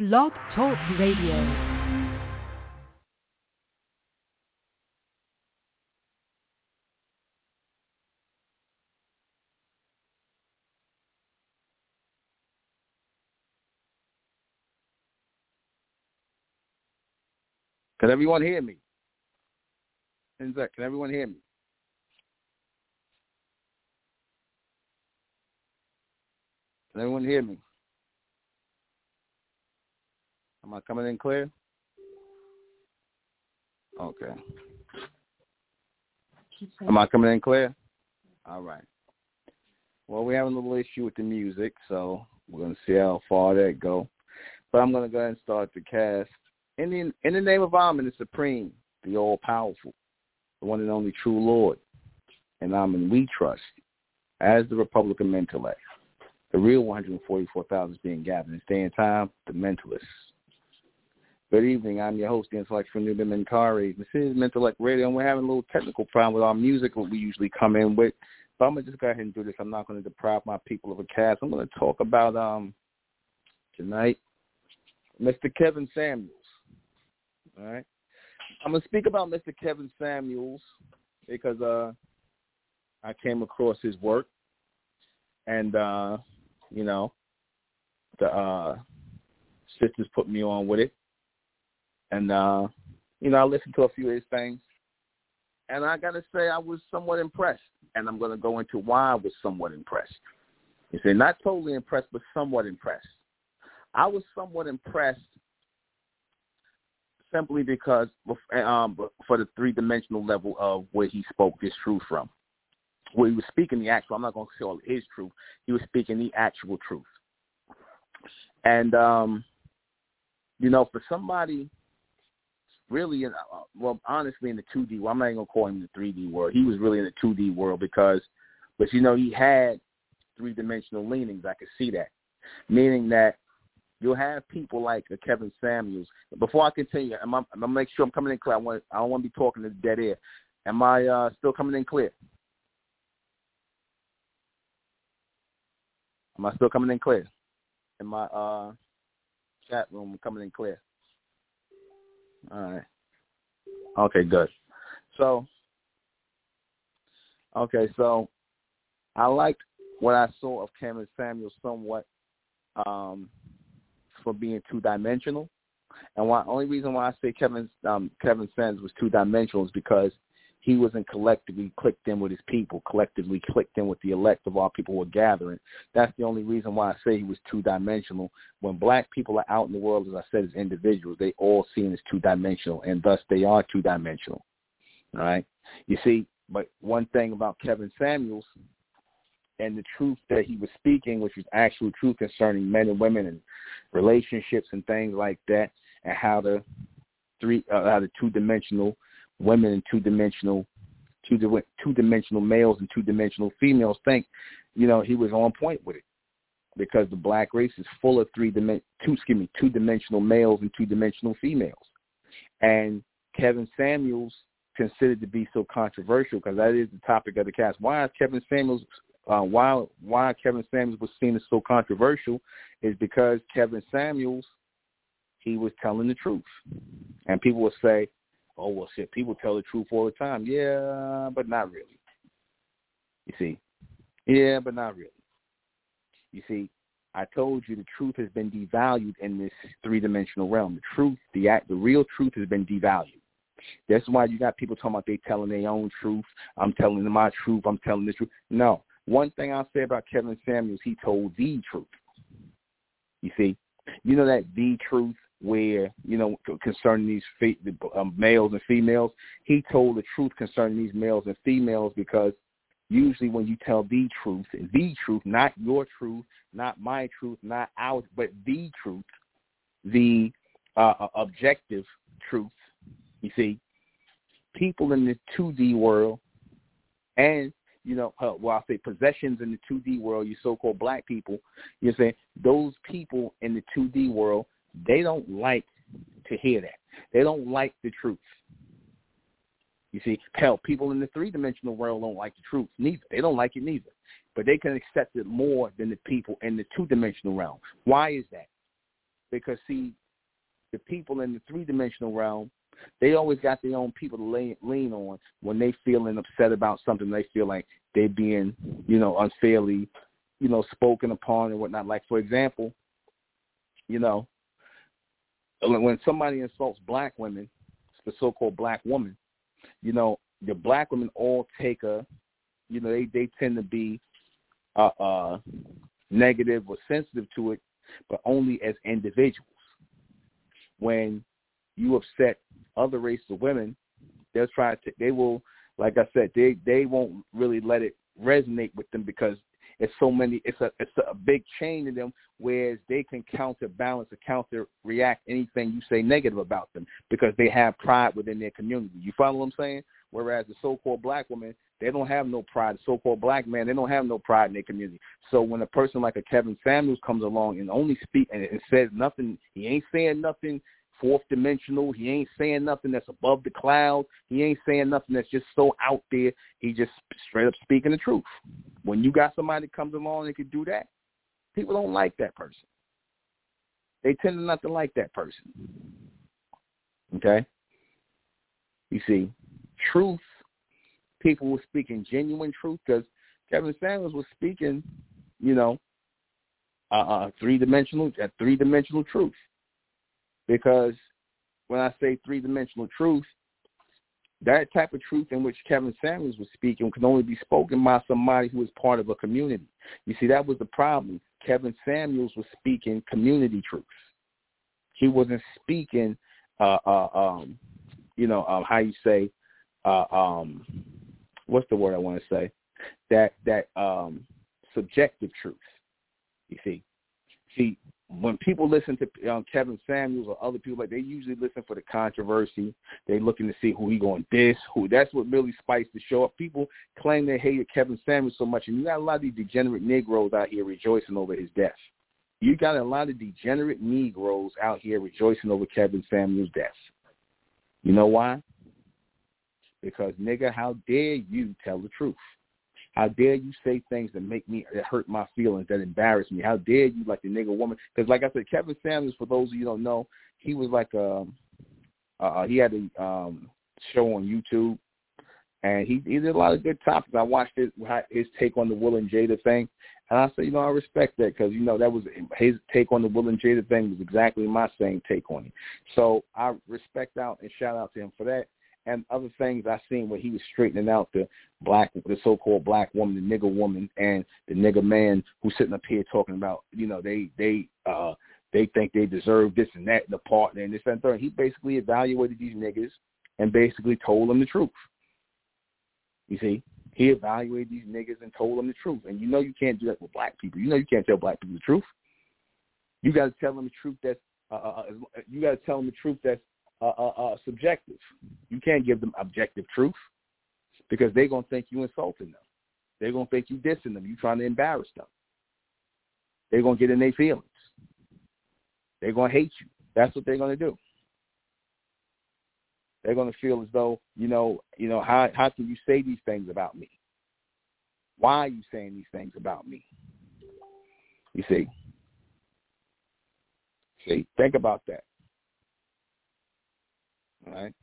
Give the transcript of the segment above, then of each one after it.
Blog Talk Radio. Can everyone hear me? Can everyone hear me? Can everyone hear me? Am I coming in clear? Okay. Am I coming in clear? All right. Well, we're having a little issue with the music, so we're going to see how far that go. But I'm going to go ahead and start the cast. In the name of Amen, the Supreme, the All-Powerful, the one and only true Lord, and Amen we trust, as the Republican Mentellect, the real 144,000 is being gathered. And stay in time, the Mentalists. Good evening. I'm your host, the intellectual Nuben Menkari. This is Mentellect Radio, and we're having a little technical problem with our music, what we usually come in with. But I'm going to just go ahead and do this. I'm not going to deprive my people of a cast. I'm going to talk about, tonight, Mr. Kevin Samuels. All right. I'm going to speak about Mr. Kevin Samuels because I came across his work, and, the sisters put me on with it. And, I listened to a few of his things, and I got to say I was somewhat impressed, and I'm going to go into why I was somewhat impressed. You say not totally impressed, but somewhat impressed. I was somewhat impressed simply because for the three-dimensional level of where he spoke this truth from. Where he was speaking the actual, I'm not going to say all his truth, he was speaking the actual truth. And, for somebody really, honestly in the 2D world, I'm not even going to call him the 3D world. He was really in the 2D world but he had three-dimensional leanings. I could see that. Meaning that you'll have people like Kevin Samuels. Before I continue, I'm going to make sure I'm coming in clear. I don't want to be talking to dead air. Am I still coming in clear? Am I still coming in clear? In my chat room, coming in clear? All right. Okay, good. So I liked what I saw of Kevin Samuels somewhat for being two-dimensional. And only reason why I say Kevin Samuels was two-dimensional is because he wasn't collectively clicked in with his people, collectively clicked in with the elect of all people who were gathering. That's the only reason why I say he was two-dimensional. When black people are out in the world, as I said, as individuals, they all seen as two-dimensional, and thus they are two-dimensional. All right? You see, but one thing about Kevin Samuels and the truth that he was speaking, which was actual truth concerning men and women and relationships and things like that, and how the two-dimensional women and two-dimensional males and two-dimensional females think, he was on point with it, because the black race is full of two-dimensional males and two-dimensional females. And Kevin Samuels considered to be so controversial, because that is the topic of the cast. Why Kevin Samuels was seen as so controversial is because Kevin Samuels, he was telling the truth. And people will say, oh, well, shit, people tell the truth all the time. Yeah, but not really. You see? Yeah, but not really. You see, I told you the truth has been devalued in this three-dimensional realm. The truth, the real truth has been devalued. That's why you got people talking about they telling their own truth. I'm telling them my truth. I'm telling the truth. No. One thing I'll say about Kevin Samuels, he told the truth. You see? That the truth where, concerning these males and females, he told the truth concerning these males and females, because usually when you tell the truth, not your truth, not my truth, not ours, but the truth, the objective truth, you see, people in the 2D world and, I'll say possessions in the 2D world, you so-called black people, you're saying those people in the 2D world, they don't like to hear that. They don't like the truth. You see, hell, people in the three-dimensional world don't like the truth neither. They don't like it neither. But they can accept it more than the people in the two-dimensional realm. Why is that? Because, see, the people in the three-dimensional realm, they always got their own people to lean on when they feeling upset about something. They feel like they're being, unfairly, spoken upon and whatnot. Like, for example, when somebody insults black women, the so-called black woman, the black women all take they tend to be negative or sensitive to it, but only as individuals. When you upset other races of women, they will, like I said, they won't really let it resonate with them because it's a big chain to them, whereas they can counterbalance or counter-react anything you say negative about them because they have pride within their community. You follow what I'm saying? Whereas the so-called black woman, they don't have no pride. The so-called black man, they don't have no pride in their community. So when a person like a Kevin Samuels comes along and only speak and says nothing, he ain't saying nothing fourth dimensional. He ain't saying nothing that's above the clouds. He ain't saying nothing that's just so out there. He just straight up speaking the truth. When you got somebody that comes along and can do that, people don't like that person. They tend to not to like that person. Okay? You see, truth, people were speaking genuine truth because Kevin Samuels was speaking, three-dimensional truth. Because when I say three-dimensional truth, that type of truth in which Kevin Samuels was speaking can only be spoken by somebody who is part of a community. You see, that was the problem. Kevin Samuels was speaking community truth. He wasn't speaking, how you say, what's the word I want to say? That subjective truth. You see. When people listen to Kevin Samuels or other people, they usually listen for the controversy. They're looking to see who he going to diss, who. That's what really spiced the show up. People claim they hated Kevin Samuels so much, and you got a lot of these degenerate Negroes out here rejoicing over his death. You got a lot of degenerate Negroes out here rejoicing over Kevin Samuels' death. You know why? Because, nigga, how dare you tell the truth? How dare you say things that that hurt my feelings, that embarrass me? How dare you, like the nigga woman? Because, like I said, Kevin Samuels, for those of you who don't know, he was like he had a show on YouTube, and he did a lot of good topics. I watched his take on the Will and Jada thing, and I said, I respect that because, that was his take on the Will and Jada thing was exactly my same take on it. So I respect out and shout out to him for that. And other things I seen where he was straightening out the so-called black woman, the nigger woman, and the nigger man who's sitting up here talking about, they think they deserve this and that, and the partner and this and that. He basically evaluated these niggas and basically told them the truth. You see, he evaluated these niggas and told them the truth. And you can't do that with black people. You can't tell black people the truth. You got to tell them the truth that's subjective. You can't give them objective truth because they're going to think you insulting them. They're going to think you dissing them. You trying to embarrass them. They're going to get in their feelings. They're going to hate you. That's what they're going to do. They're going to feel as though, how can you say these things about me? Why are you saying these things about me? You see? Think about that. All right?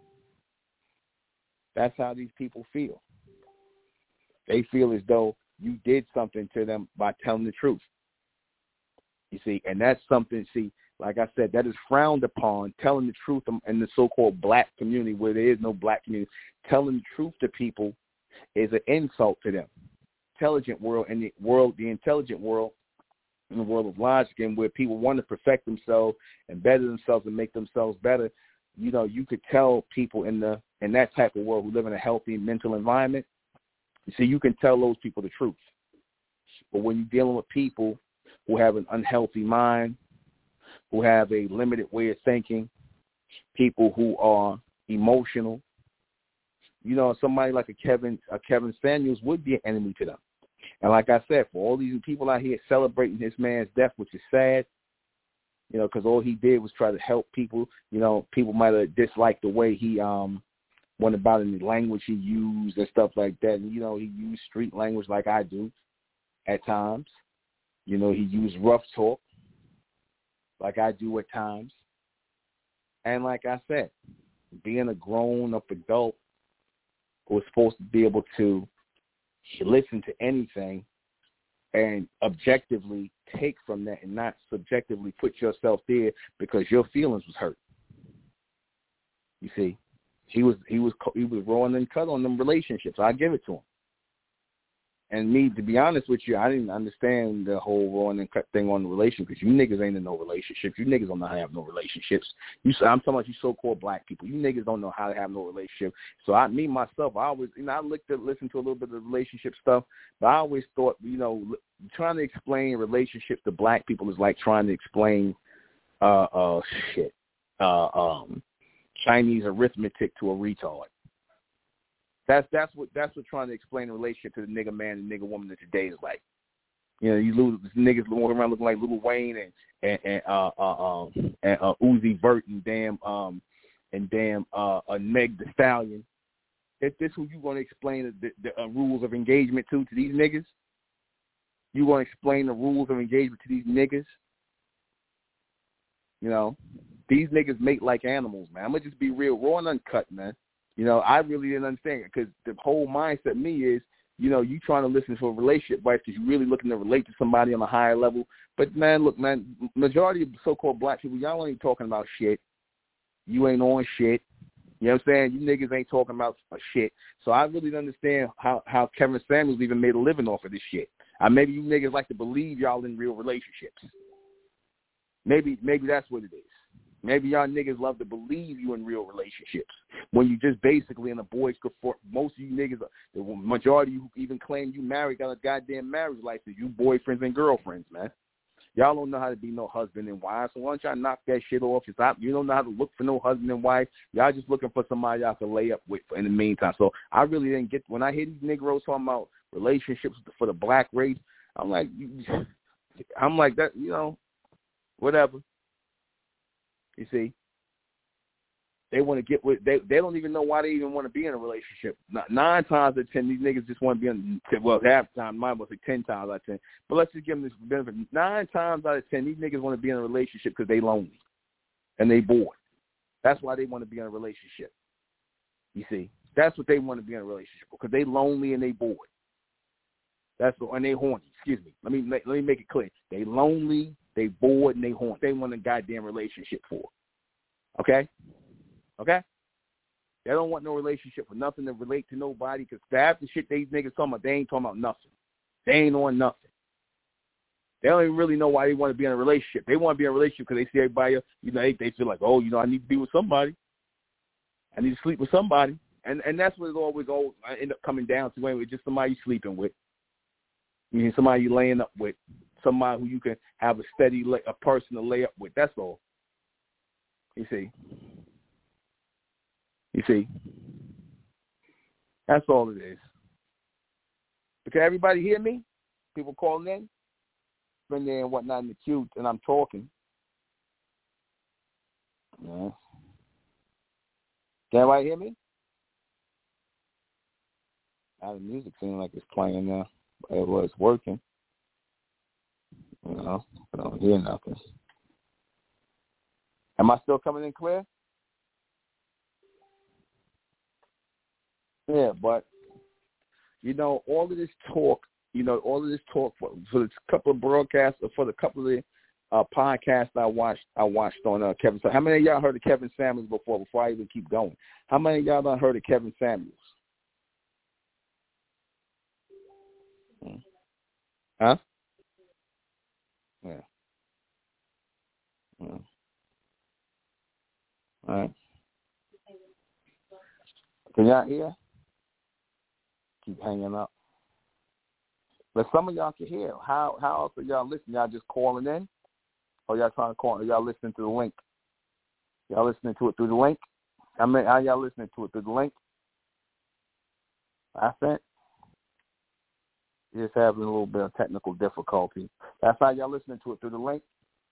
That's how these people feel. They feel as though you did something to them by telling the truth. You see, and that's something, like I said, that is frowned upon, telling the truth in the so-called black community where there is no black community. Telling the truth to people is an insult to them. The intelligent world, in the world of logic, and where people want to perfect themselves and better themselves and make themselves better, you could tell people in that type of world who live in a healthy mental environment, you can tell those people the truth. But when you're dealing with people who have an unhealthy mind, who have a limited way of thinking, people who are emotional, somebody like a Kevin Samuels would be an enemy to them. And like I said, for all these people out here celebrating his man's death, which is sad, because all he did was try to help people. People might have disliked the way he went about in the language he used and stuff like that. And, he used street language like I do at times. He used rough talk. like I do at times. And like I said, being a grown-up adult who is supposed to be able to listen to anything and objectively take from that and not subjectively put yourself there because your feelings was hurt. You see, he was rolling and cut on them relationships. I give it to him. And me, to be honest with you, I didn't understand the whole rolling and cut thing on the relationship because you niggas ain't in no relationships. You niggas don't know how to have no relationships. I'm talking about you so-called black people. You niggas don't know how to have no relationship. So I always, I listened to a little bit of the relationship stuff, but I always thought, trying to explain relationships to black people is like trying to explain, Chinese arithmetic to a retard. That's what trying to explain a relationship to the nigga man and nigga woman of today is like. You lose niggas walking around looking like Lil Wayne and Uzi Vert and damn Meg Thee Stallion. If this who you gonna explain the rules of engagement to these niggas? You gonna explain the rules of engagement to these niggas? These niggas mate like animals, man. I'm gonna just be real, raw and uncut, man. I really didn't understand it because the whole mindset of me is, you trying to listen to a relationship advice because you're really looking to relate to somebody on a higher level. But, man, look, man, majority of so-called black people, y'all ain't talking about shit. You ain't on shit. You know what I'm saying? You niggas ain't talking about shit. So I really don't understand how Kevin Samuels even made a living off of this shit. Maybe you niggas like to believe y'all in real relationships. Maybe that's what it is. Maybe y'all niggas love to believe you in real relationships when you just basically in a boys could for most of you niggas, the majority of you who even claim you married got a goddamn marriage license. You boyfriends and girlfriends, man. Y'all don't know how to be no husband and wife. So why don't y'all knock that shit off? You don't know how to look for no husband and wife. Y'all just looking for somebody y'all can lay up with in the meantime. So I really didn't get when I hear these Negroes talking about relationships for the black race. I'm like that. Whatever. You see, they want to get with they don't even know why they even want to be in a relationship. 9 times out of 10, these niggas just want to be in. Well, half the time, mine was like 10 times out of 10. But let's just give them this benefit. 9 times out of 10, these niggas want to be in a relationship because they lonely and they bored. That's why they want to be in a relationship. You see, that's what they want to be in a relationship because they lonely and they bored. And they horny. Excuse me. Let me make it clear. They lonely. They bored and they horny. They want a goddamn relationship for. Okay? They don't want no relationship for nothing to relate to nobody because half the shit these niggas talking about, they ain't talking about nothing. They ain't on nothing. They don't even really know why they want to be in a relationship. They want to be in a relationship because they see everybody, they feel like, I need to be with somebody. I need to sleep with somebody. And that's what it always end up coming down to anyway, just somebody you sleeping with. Somebody you laying up with. Somebody who you can have a steady, a person to lay up with. That's all. You see. That's all it is. But can everybody hear me? People calling in? Been there and whatnot in the queue, and I'm talking. Yeah. Can everybody hear me? The music seems like it's playing now. But it's working. I don't hear nothing. Am I still coming in clear? Yeah, but, all of this talk, for the couple of broadcasts, or for the couple of podcasts I watched on Kevin Samuels. How many of y'all heard of Kevin Samuels before I even keep going? How many of y'all done heard of Kevin Samuels? Huh? Yeah. All right. Can y'all hear? Keep hanging up. But some of y'all can hear. How else are y'all listening? Y'all just calling in? Or y'all trying to call? Or y'all listening to the link? Y'all listening to it through the link? How y'all listening to it through the link? I think. Just having a little bit of technical difficulty. That's how y'all listening to it through the link?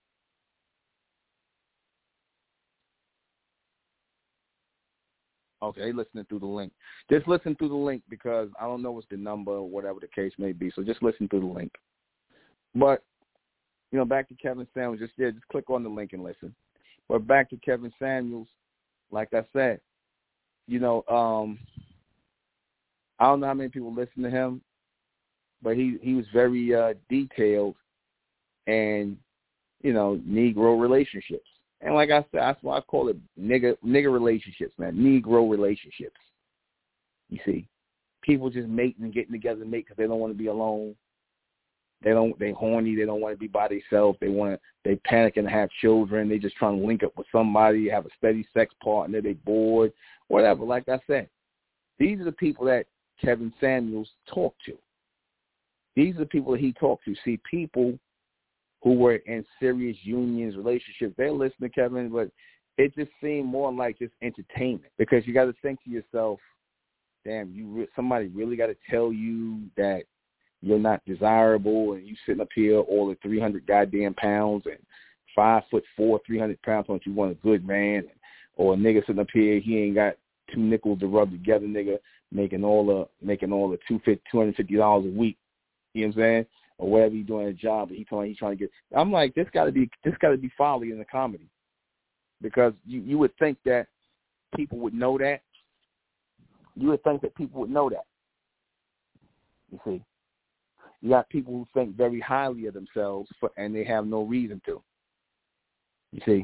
Okay, listening through the link. Just listen through the link because I don't know what's the number or whatever the case may be. So just listen through the link. But back to Kevin Samuels. Just click on the link and listen. But back to Kevin Samuels, like I said, I don't know how many people listen to him, but he was very detailed and, Negro relationships. And like I said, that's why I call it nigga relationships, man. Negro relationships. You see, people just mating and getting together to mate because they don't want to be alone. They horny. They don't want to be by themselves. They panic and have children. They just trying to link up with somebody, have a steady sex partner. They bored, whatever. Like I said, these are the people that Kevin Samuels talked to. These are the people that he talked to. See, people who were in serious unions, relationships, they listen to Kevin, but it just seemed more like just entertainment because you got to think to yourself, damn, somebody really got to tell you that you're not desirable and you sitting up here all at 300 goddamn pounds and 5'4", 300 pounds, don't you want a good man? Or a nigga sitting up here, he ain't got two nickels to rub together, nigga, making all the $250 a week. You know what I'm saying? Or whatever he's doing a job, but he's trying to get. I'm like, this got to be folly in the comedy, because you would think that people would know that. You would think that people would know that. You see, you got people who think very highly of themselves, and they have no reason to. You see,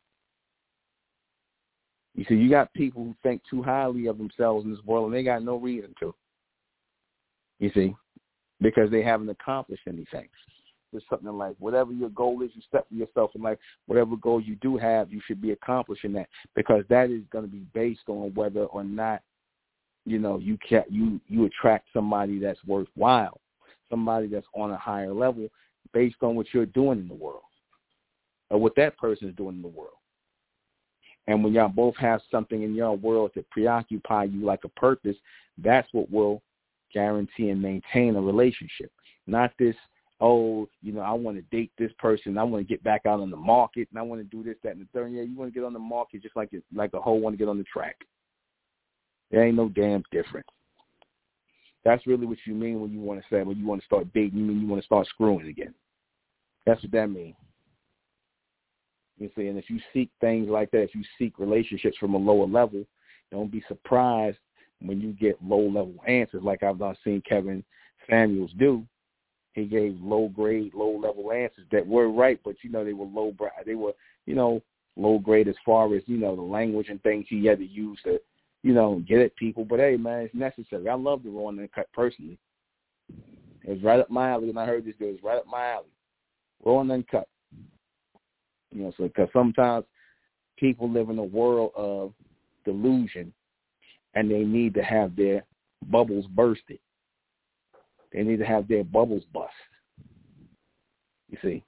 you got people who think too highly of themselves in this world, and they got no reason to. You see. Because they haven't accomplished anything. There's something like whatever your goal is, you set for yourself in life, whatever goal you do have, you should be accomplishing that, because that is going to be based on whether or not, you attract somebody that's worthwhile, somebody that's on a higher level based on what you're doing in the world or what that person is doing in the world. And when y'all both have something in your world that preoccupy you like a purpose, that's what will guarantee and maintain a relationship. Not this, I want to date this person, I want to get back out on the market, and I want to do this, that, and the third. Yeah, you want to get on the market just like a hoe want to get on the track. There ain't no damn difference. That's really what you mean when you want to say, when you want to start dating, you mean you want to start screwing again. That's what that means. You see, and if you seek things like that, if you seek relationships from a lower level, don't be surprised when you get low-level answers like I've seen Kevin Samuels do. He gave low-grade, low-level answers that were right, but, they were low-brow. They were, low-grade as far as, the language and things he had to use to, get at people. But, hey, man, it's necessary. I love the Raw and Uncut personally. It was right up my alley when I heard this dude. It was right up my alley. Raw and Uncut. So because sometimes people live in a world of delusion, and they need to have their bubbles bursted. They need to have their bubbles bust. You see?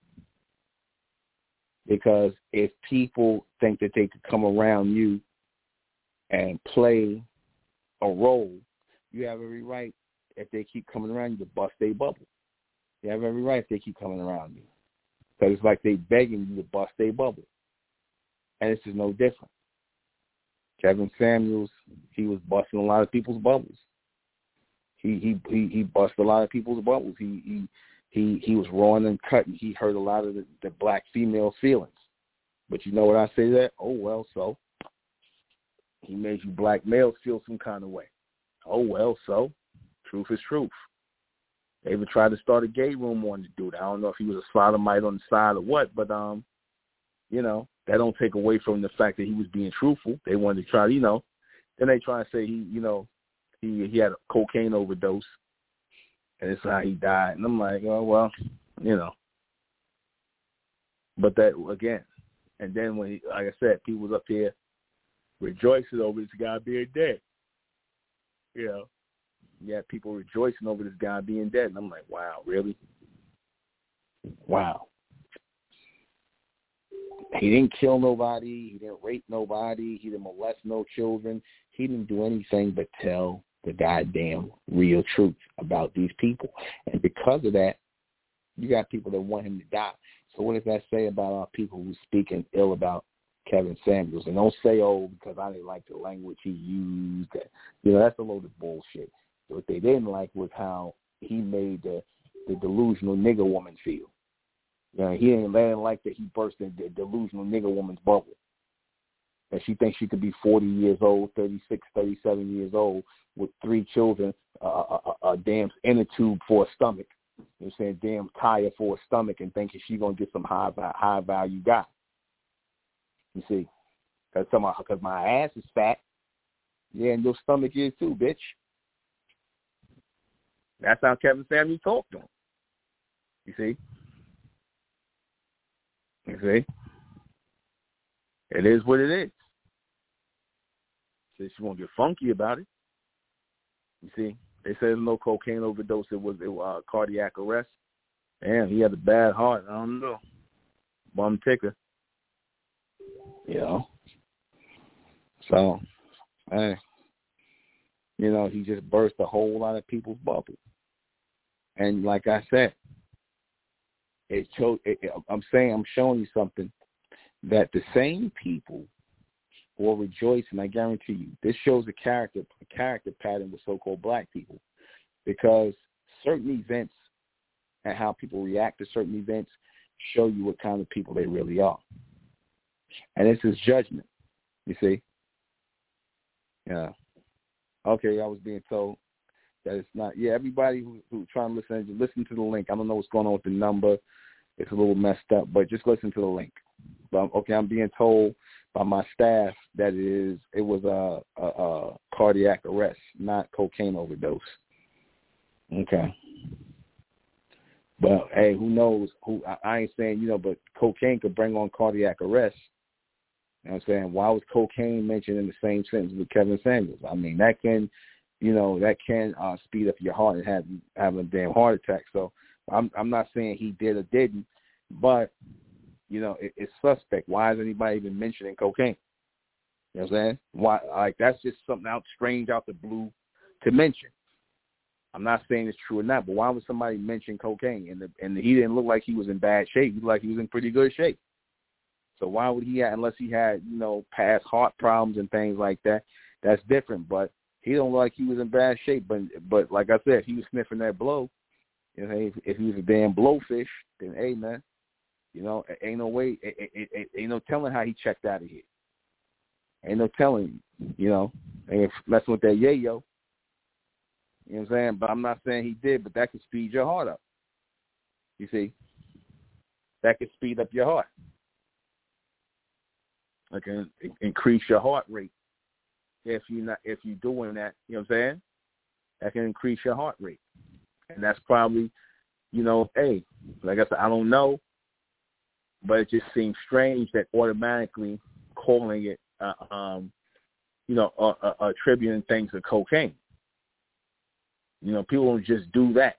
Because if people think that they could come around you and play a role, you have every right, if they keep coming around you, to bust their bubble. You have every right if they keep coming around you. Because it's like they begging you to bust their bubble. And this is no different. Kevin Samuels, he was busting a lot of people's bubbles. He busted a lot of people's bubbles. He was raw and uncut, and he hurt a lot of the black female feelings. But you know what I say to that? Oh, well, so. He made you black males feel some kind of way. Oh, well, so. Truth is truth. They even tried to start a gay room on the dude. I don't know if he was a sodomite on the side or what, but, that don't take away from the fact that he was being truthful. They wanted to try, then they try to say he had a cocaine overdose, and it's how he died. And I'm like, oh, well, But that, again, and then when like I said, people was up here rejoicing over this guy being dead. You had people rejoicing over this guy being dead. And I'm like, wow, really? Wow. He didn't kill nobody. He didn't rape nobody. He didn't molest no children. He didn't do anything but tell the goddamn real truth about these people. And because of that, you got people that want him to die. So what does that say about our people who speaking ill about Kevin Samuels? And don't say, because I didn't like the language he used. That's a load of bullshit. What they didn't like was how he made the delusional nigger woman feel. Yeah, he ain't like that. He burst in the delusional nigger woman's bubble. And she thinks she could be 40 years old, 36, 37 years old with 3 children, a damn inner tube for a stomach. You know what I'm saying? Damn tire for a stomach, and thinking she's going to get some high value guy. You see? Because my ass is fat. Yeah, and your stomach is too, bitch. That's how Kevin Samuels talked to him. You see? You see? It is what it is. So she won't get funky about it. You see? They said there's no cocaine overdose. It was cardiac arrest. Damn, he had a bad heart. I don't know. Bum ticker. You know? So, hey, you know, he just burst a whole lot of people's bubble. And like I said, I'm showing you something that the same people will rejoice, and I guarantee you, this shows a character pattern with so-called black people, because certain events and how people react to certain events show you what kind of people they really are. And this is judgment, you see? Yeah. Okay, I was being told that it's not. Yeah, everybody who trying to listen to the link. I don't know what's going on with the number. It's a little messed up, but just listen to the link. But, okay, I'm being told by my staff that it was a cardiac arrest, not cocaine overdose. Okay. But, hey, who knows? I ain't saying, but cocaine could bring on cardiac arrest. You know what I'm saying? Why was cocaine mentioned in the same sentence with Kevin Samuels? I mean, that can speed up your heart and have a damn heart attack. So I'm not saying he did or didn't, but, it's suspect. Why is anybody even mentioning cocaine? You know what I'm saying? Why? Like, that's just something strange out the blue to mention. I'm not saying it's true or not, but why would somebody mention cocaine? And he didn't look like he was in bad shape. He looked like he was in pretty good shape. So why would he have, unless he had, past heart problems and things like that, that's different. But he don't look like he was in bad shape. But like I said, he was sniffing that blow. If he was a damn blowfish, then, hey, man, ain't no way, ain't no telling how he checked out of here. Ain't no telling, ain't messing with that yayo. You know what I'm saying? But I'm not saying he did, but that could speed your heart up. You see? That could speed up your heart. That can increase your heart rate. If you're doing that, you know what I'm saying? That can increase your heart rate. And that's probably, hey, like I said, I don't know, but it just seems strange that automatically calling it, attributing things to cocaine. People don't just do that.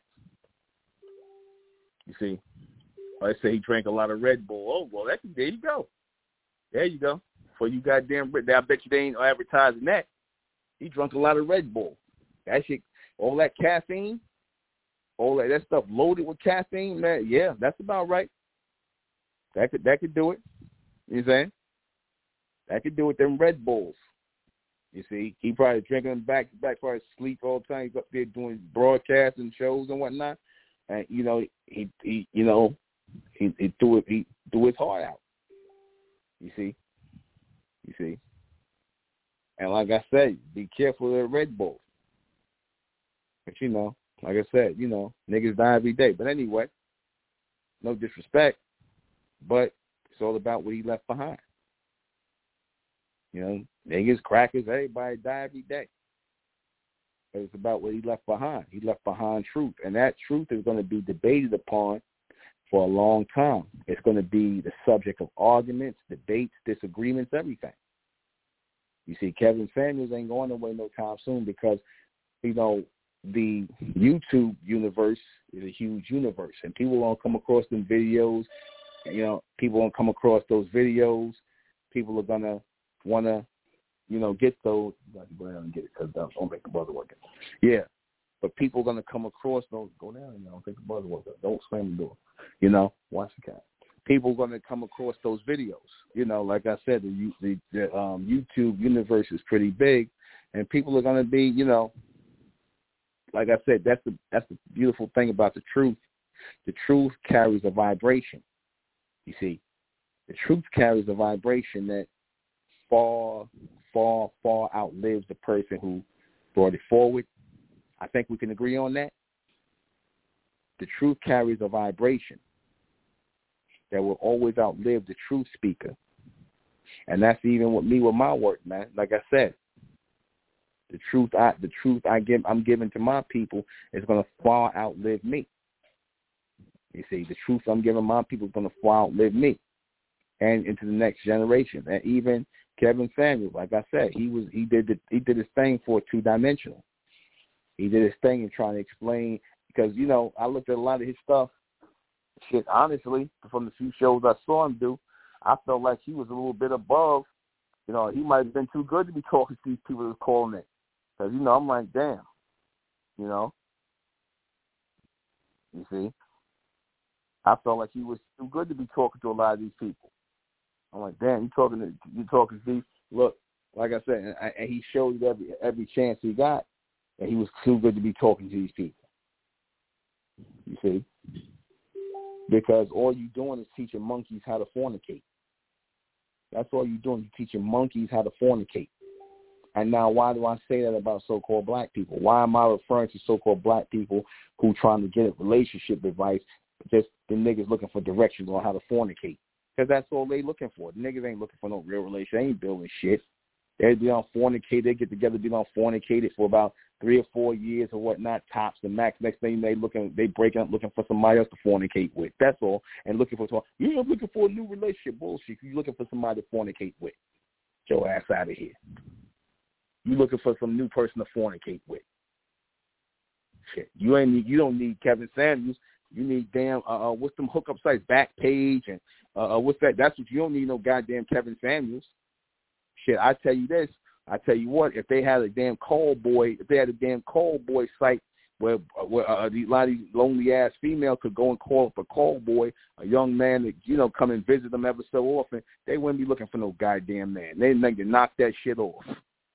You see? Or they say he drank a lot of Red Bull. Oh, well, there you go. There you go. For you goddamn, I bet you they ain't advertising that. He drunk a lot of Red Bull. That shit, all that caffeine, all that stuff loaded with caffeine, man. Yeah, that's about right. That could do it. You know what I'm saying? That could do it. Them Red Bulls. You see, he probably drinking them back for his sleep all the time. He's up there doing broadcasts and shows and whatnot, and he threw his heart out. You see, and like I said, be careful of the Red Bull. But like I said, niggas die every day. But anyway, no disrespect, but it's all about what he left behind. Niggas, crackers, everybody die every day. But it's about what he left behind. He left behind truth, and that truth is going to be debated upon for a long time. It's going to be the subject of arguments, debates, disagreements, everything. You see, Kevin Samuels ain't going away no time soon because, the YouTube universe is a huge universe, and people won't come across them videos. People won't come across those videos. People are going to want to, get those. You got to go down and get it because don't make the buzzer work. Yeah. But people are going to come across those. Go down, don't take the buzzer work. Don't slam the door. Watch the cat. People are going to come across those videos. Like I said, the YouTube universe is pretty big, and people are going to be, like I said, that's the beautiful thing about the truth. The truth carries a vibration. You see, the truth carries a vibration that far, far, far outlives the person who brought it forward. I think we can agree on that. The truth carries a vibration that will always outlive the truth speaker. And that's even with me with my work, man. Like I said, the truth I'm giving to my people is going to far outlive me. You see, the truth I'm giving my people is going to far outlive me and into the next generation. And even Kevin Samuels, like I said, he did his thing for two-dimensional. He did his thing in trying to explain, because, you know, I looked at a lot of his stuff. Shit, honestly, from the few shows I saw him do, I felt like he was a little bit above. You know, he might have been too good to be talking to these people that's calling it. Because, you know, I'm like, damn, you know. You see? I felt like he was too good to be talking to a lot of these people. I'm like, damn, you talking to these. Look, like I said, and he showed every chance he got, and he was too good to be talking to these people. You see? Because all you're doing is teaching monkeys how to fornicate. That's all you're doing. You're teaching monkeys how to fornicate. And now why do I say that about so-called black people? Why am I referring to so-called black people who trying to get relationship advice, just the niggas looking for directions on how to fornicate? Because that's all they looking for. The niggas ain't looking for no real relationship. They ain't building shit. They be on fornicate. They get together, be on fornicated for about 3 or 4 years or whatnot, tops the max. Next thing they breaking up looking for somebody else to fornicate with. That's all. And looking for I'm looking for a new relationship. Bullshit. You looking for somebody to fornicate with. Get your ass out of here. You looking for some new person to fornicate with. Shit. You don't need Kevin Samuels. You need damn what's them hookup sites, Backpage and what's that? That's what you don't need no goddamn Kevin Samuels. Shit, I tell you this. I tell you what, if they had a damn call boy site where a lot of these lonely ass females could go and call up a call boy, a young man that, you know, come and visit them ever so often, they wouldn't be looking for no goddamn man. They'd like to knock that shit off.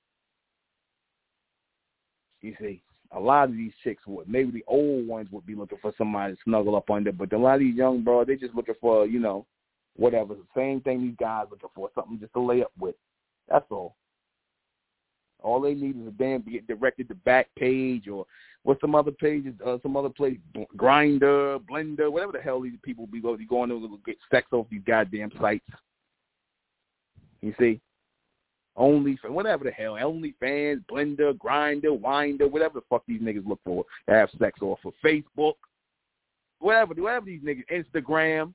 You see, a lot of these chicks would. Maybe the old ones would be looking for somebody to snuggle up under, but a lot of these young bros, they just looking for, you know, whatever. The same thing these guys looking for, something just to lay up with. That's all. All they need is a damn get directed to Backpage or what's some other pages, some other place, Grindr, Blender, whatever the hell these people be going to get sex off these goddamn sites. You see? Whatever the hell, OnlyFans, Blender, Grindr, Winder, whatever the fuck these niggas look for to have sex off of Facebook, whatever these niggas, Instagram,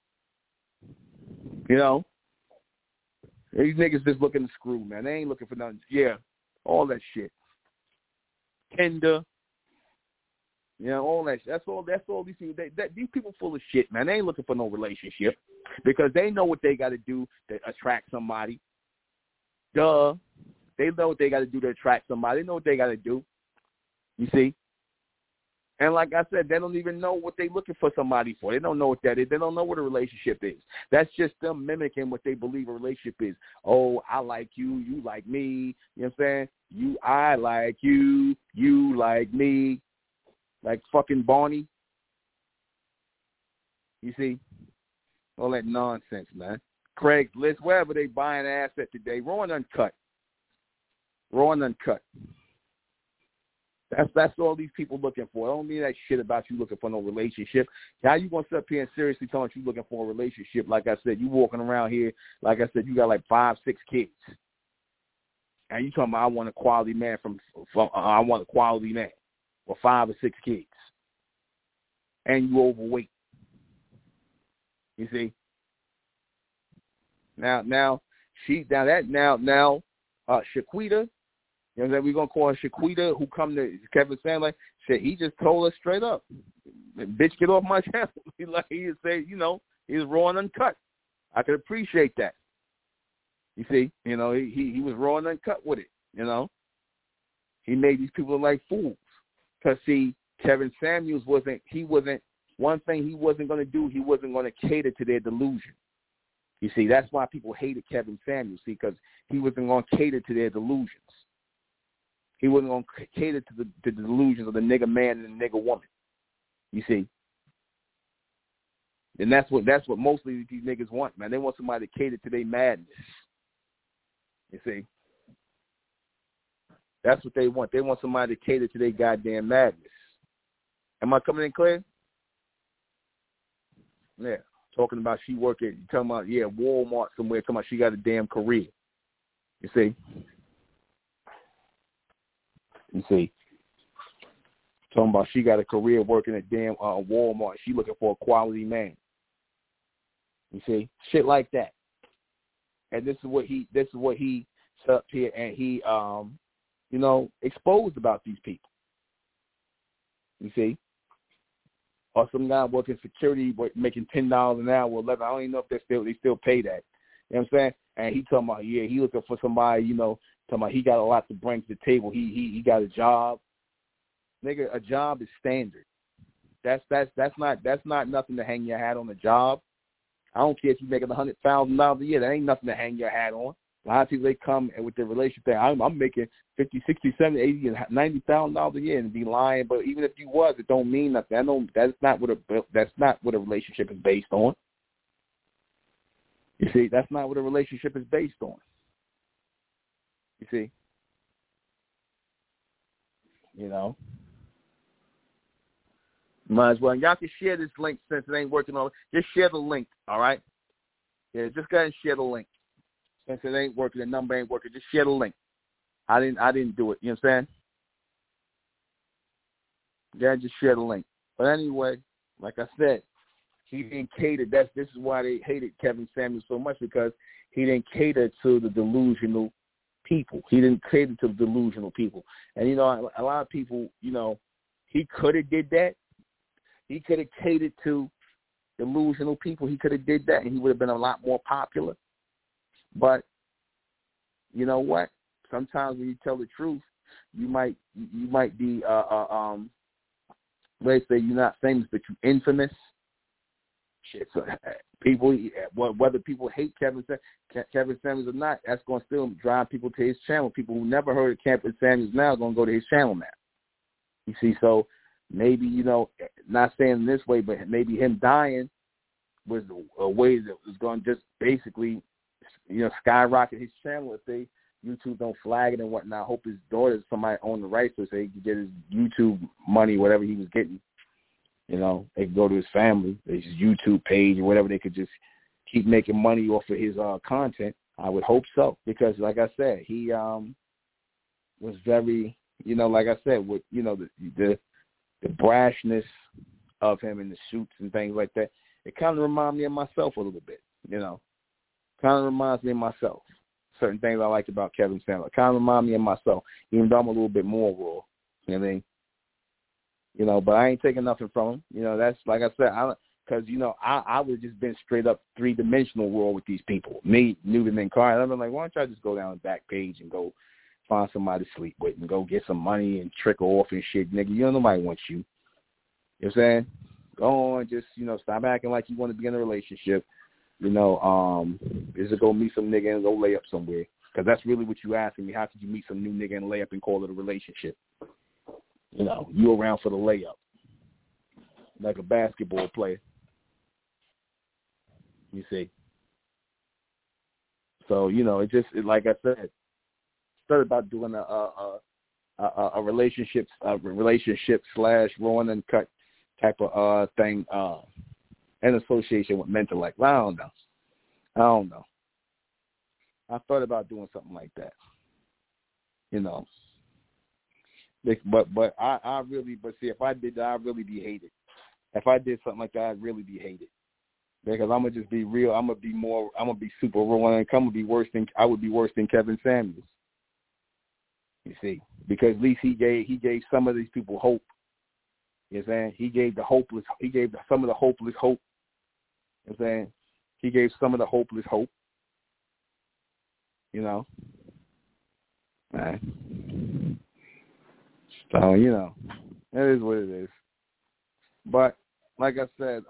you know. These niggas just looking to screw, man. They ain't looking for nothing. Yeah, all that shit. Tinder, you know, all that shit. That's all these people. These people full of shit, man. They ain't looking for no relationship because they know what they got to do to attract somebody. Duh. They know what they got to do to attract somebody. They know what they got to do. You see? And like I said, they don't even know what they're looking for somebody for. They don't know what that is. They don't know what a relationship is. That's just them mimicking what they believe a relationship is. Oh, I like you, you like me. You know what I'm saying? I like you, you like me. Like fucking Barney. You see? All that nonsense, man. Craigslist, wherever they buy an asset today, raw and uncut. Raw and uncut. That's all these people looking for. I don't mean that shit about you looking for no relationship. How you gonna sit up here and seriously tell us you looking for a relationship? Like I said, you walking around here, like I said, you got like 5, 6 kids, and you talking about I want a quality man I want a quality man with 5 or 6 kids, and you overweight. You see? Now Shaquita. You know what we're going to call her Shaquita, who come to Kevin Samuels. Said he just told us straight up, bitch, get off my channel. He say, you know, he's raw and uncut. I could appreciate that. You see, you know, he was raw and uncut with it, you know. He made these people like fools. Because, see, Kevin Samuels one thing he wasn't going to do, he wasn't going to cater to their delusion. You see, that's why people hated Kevin Samuels, see, because he wasn't going to cater to their delusions. He wasn't going to cater to the delusions of the nigga man and the nigga woman. You see? And that's what mostly these niggas want, man. They want somebody to cater to their madness. You see? That's what they want. They want somebody to cater to their goddamn madness. Am I coming in clear? Yeah. Talking about she talking about, Walmart somewhere, talking about she got a damn career. You see? Talking about she got a career working at damn Walmart. She looking for a quality man. You see? Shit like that. And this is what he set up here and he exposed about these people. You see? Or some guy working security making $10 an hour, $11. I don't even know if they still pay that. You know what I'm saying? And he talking about, he looking for somebody, talking about he got a lot to bring to the table. He got a job. Nigga, a job is standard. That's not nothing to hang your hat on. A job. I don't care if you're making $100,000 a year. That ain't nothing to hang your hat on. A lot of people, they come and with their relationship thing, I'm making $50, $60, $70, $80, and $90,000 a year and be lying. But even if you was, it don't mean nothing. I know that's not what a relationship is based on. You see, that's not what a relationship is based on. You see, might as well. Y'all can share this link since it ain't working on. Just share the link, all right? Yeah, just go ahead and share the link. Since it ain't working, the number ain't working, just share the link. I didn't do it. You know what I'm saying? Yeah, just share the link. But anyway, like I said, he didn't cater. This is why they hated Kevin Samuels so much, because he didn't cater to the delusional people. He didn't cater to the delusional people. And, a lot of people, he could have did that. He could have catered to delusional people. He could have did that, and he would have been a lot more popular. But you know what? Sometimes when you tell the truth, you might be let's say you're not famous, but you're infamous. Shit, so people, whether people hate Kevin Samuels or not, that's going to still drive people to his channel. People who never heard of Kevin Samuels now are going to go to his channel now. You see, so maybe, not saying this way, but maybe him dying was a way that was going to just basically, skyrocket his channel if YouTube don't flag it and whatnot. I hope his daughter, somebody own the rights so he could get his YouTube money, whatever he was getting. They could go to his family, his YouTube page or whatever. They could just keep making money off of his content. I would hope so, because like I said, he was very, like I said, with the brashness of him in the shoots and things like that. It kind of reminds me of myself a little bit, Kind of reminds me of myself. Certain things I like about Kevin Samuels. Kind of remind me of myself, even though I'm a little bit more raw. You know what I mean? But I ain't taking nothing from him. That's like I said, because I would have just been straight up 3-dimensional raw with these people. Me, Newton, and Carl. I've been like, why don't y'all just go down the back page and go find somebody to sleep with and go get some money and trickle off and shit, nigga. Nobody wants you. You know what I'm saying? Go on, just stop acting like you want to be in a relationship. Is to go meet some nigga and go lay up somewhere. Because that's really what you asking me. How could you meet some new nigga and lay up and call it a relationship? You around for the layup. Like a basketball player. You see. So, it like I said, started about doing a relationship / raw and uncut type of thing in association with Mentellect. I don't know. I thought about doing something like that. But I really, see, if I did that, I'd really be hated. If I did something like that, I'd really be hated. Because I'm gonna just be real. I'm gonna be super raw, and I would be worse than Kevin Samuels. You see, because at least he gave some of these people hope. You know what I'm saying? He gave some of the hopeless hope. You know what I'm saying? He gave some of the hopeless hope. Right. So, it is what it is. But like I said,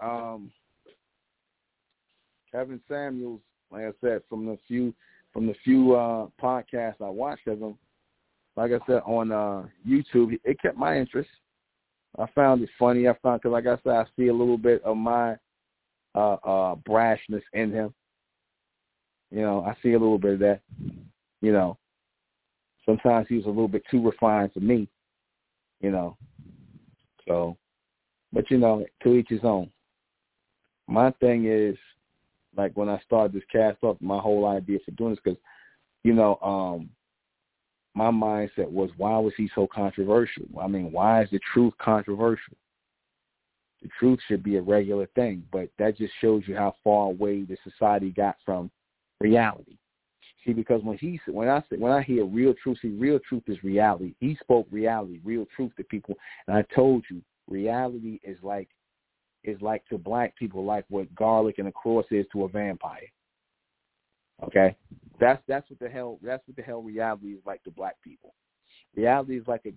Kevin Samuels, like I said, from the few podcasts I watched of him, like I said, on YouTube, it kept my interest. I found it funny. Because like I said, I see a little bit of my brashness in him. You know, I see a little bit of that. You know, sometimes he was a little bit too refined for me. You know, so, but you know, to each his own. My thing is, like when I started this cast off, my whole idea for doing this, because, you know, my mindset was, why was he so controversial? I mean, why is the truth controversial? The truth should be a regular thing, but that just shows you how far away the society got from reality. See, because when I hear real truth, see, real truth is reality. He spoke reality, real truth to people, and I told you, reality is like to black people like what garlic and a cross is to a vampire. Okay, that's what the hell reality is like to black people. Reality is like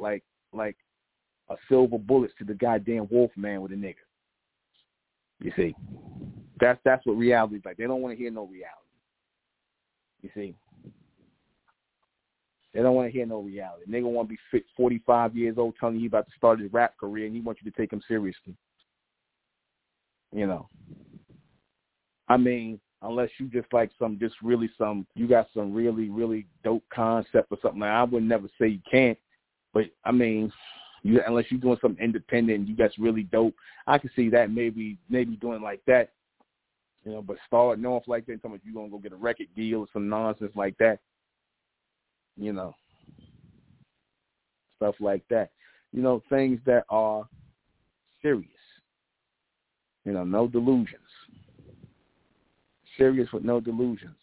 a silver bullet to the goddamn wolf man with a nigger. You see, that's what reality is like. They don't want to hear no reality. You see, they don't want to hear no reality. Nigga want to be 45 years old telling you about to start his rap career, and he wants you to take him seriously. You know, I mean, unless you just like you got some really, really dope concept or something. Like, I would never say you can't, but I mean, unless you're doing something independent and you got really dope, I can see that maybe doing like that. You know, but starting off like that, talking about you're going to go get a record deal or some nonsense like that, you know, stuff like that. You know, things that are serious. You know, no delusions. Serious with no delusions.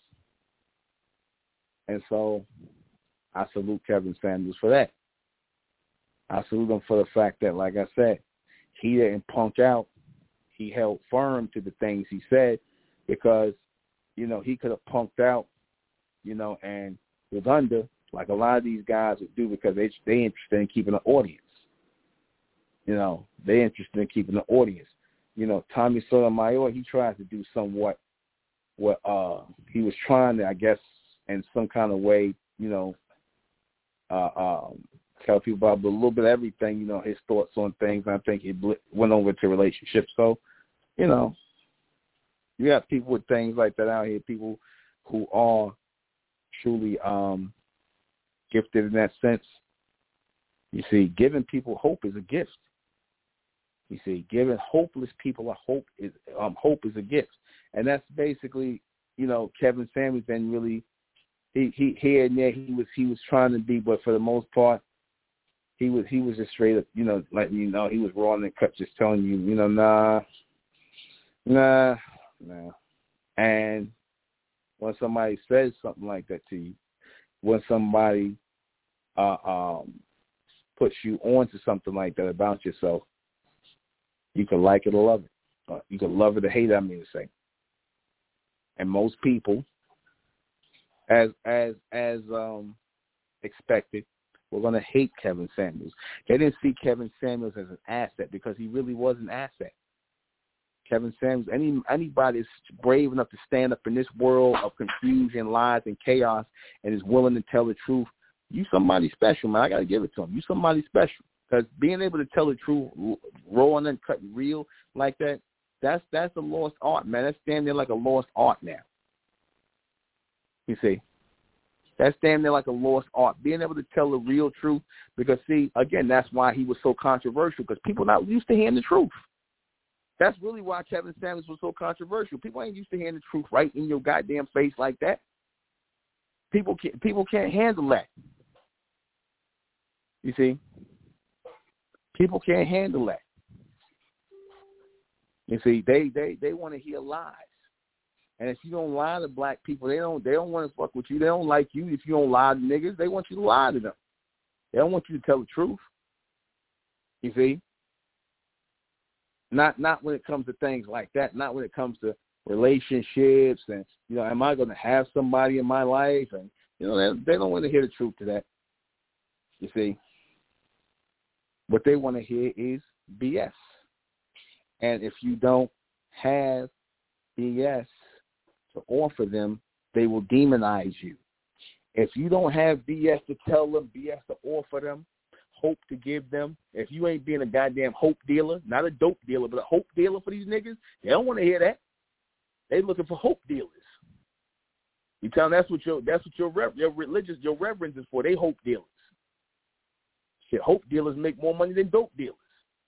And so I salute Kevin Samuels for that. I salute him for the fact that, like I said, he didn't punk out. He held firm to the things he said, because, you know, he could have punked out, you know, and was under, like a lot of these guys would do, because they interested in keeping an audience. You know, they interested in keeping an audience. You know, Tommy Sotomayor, he tried to do somewhat what he was trying to, I guess, in some kind of way, you know, tell people about a little bit of everything, you know, his thoughts on things. I think he went over to relationships. So, you know, you have people with things like that out here, people who are truly gifted in that sense. You see, giving people hope is a gift. You see, giving hopeless people hope is a gift. And that's basically, you know, Kevin Samuels didn't really, he here and there he was trying to be, but for the most part, he was just straight up, you know, letting you know, he was raw and cut, just telling you, you know, nah. And when somebody says something like that to you, when somebody puts you onto something like that about yourself, you can like it or love it. You can love it or hate it, I mean to say. And most people, as expected, were going to hate Kevin Samuels. They didn't see Kevin Samuels as an asset, because he really was an asset. Kevin Samuels, anybody is brave enough to stand up in this world of confusion, lies, and chaos, and is willing to tell the truth, you somebody special, man. I got to give it to him. You somebody special. Because being able to tell the truth, raw and uncut, real like that, that's a lost art, man. That's damn near like a lost art now. You see, that's damn near like a lost art. Being able to tell the real truth, because see, again, that's why he was so controversial, because people not used to hearing the truth. That's really why Kevin Samuels was so controversial. People ain't used to hearing the truth right in your goddamn face like that. People can't handle that. You see, people can't handle that. You see, they want to hear lies. And if you don't lie to black people, they don't want to fuck with you. They don't like you if you don't lie to niggas. They want you to lie to them. They don't want you to tell the truth. You see? Not when it comes to things like that. Not when it comes to relationships and, you know, am I going to have somebody in my life? And, you know, they don't want to hear the truth to that. You see? What they want to hear is BS. And if you don't have BS to offer them, they will demonize you. If you don't have BS to tell them, BS to offer them, hope to give them, if you ain't being a goddamn hope dealer, not a dope dealer, but a hope dealer for these niggas, they don't want to hear that. They looking for hope dealers. You tell them that's what your reverence is for. They hope dealers. Shit, hope dealers make more money than dope dealers.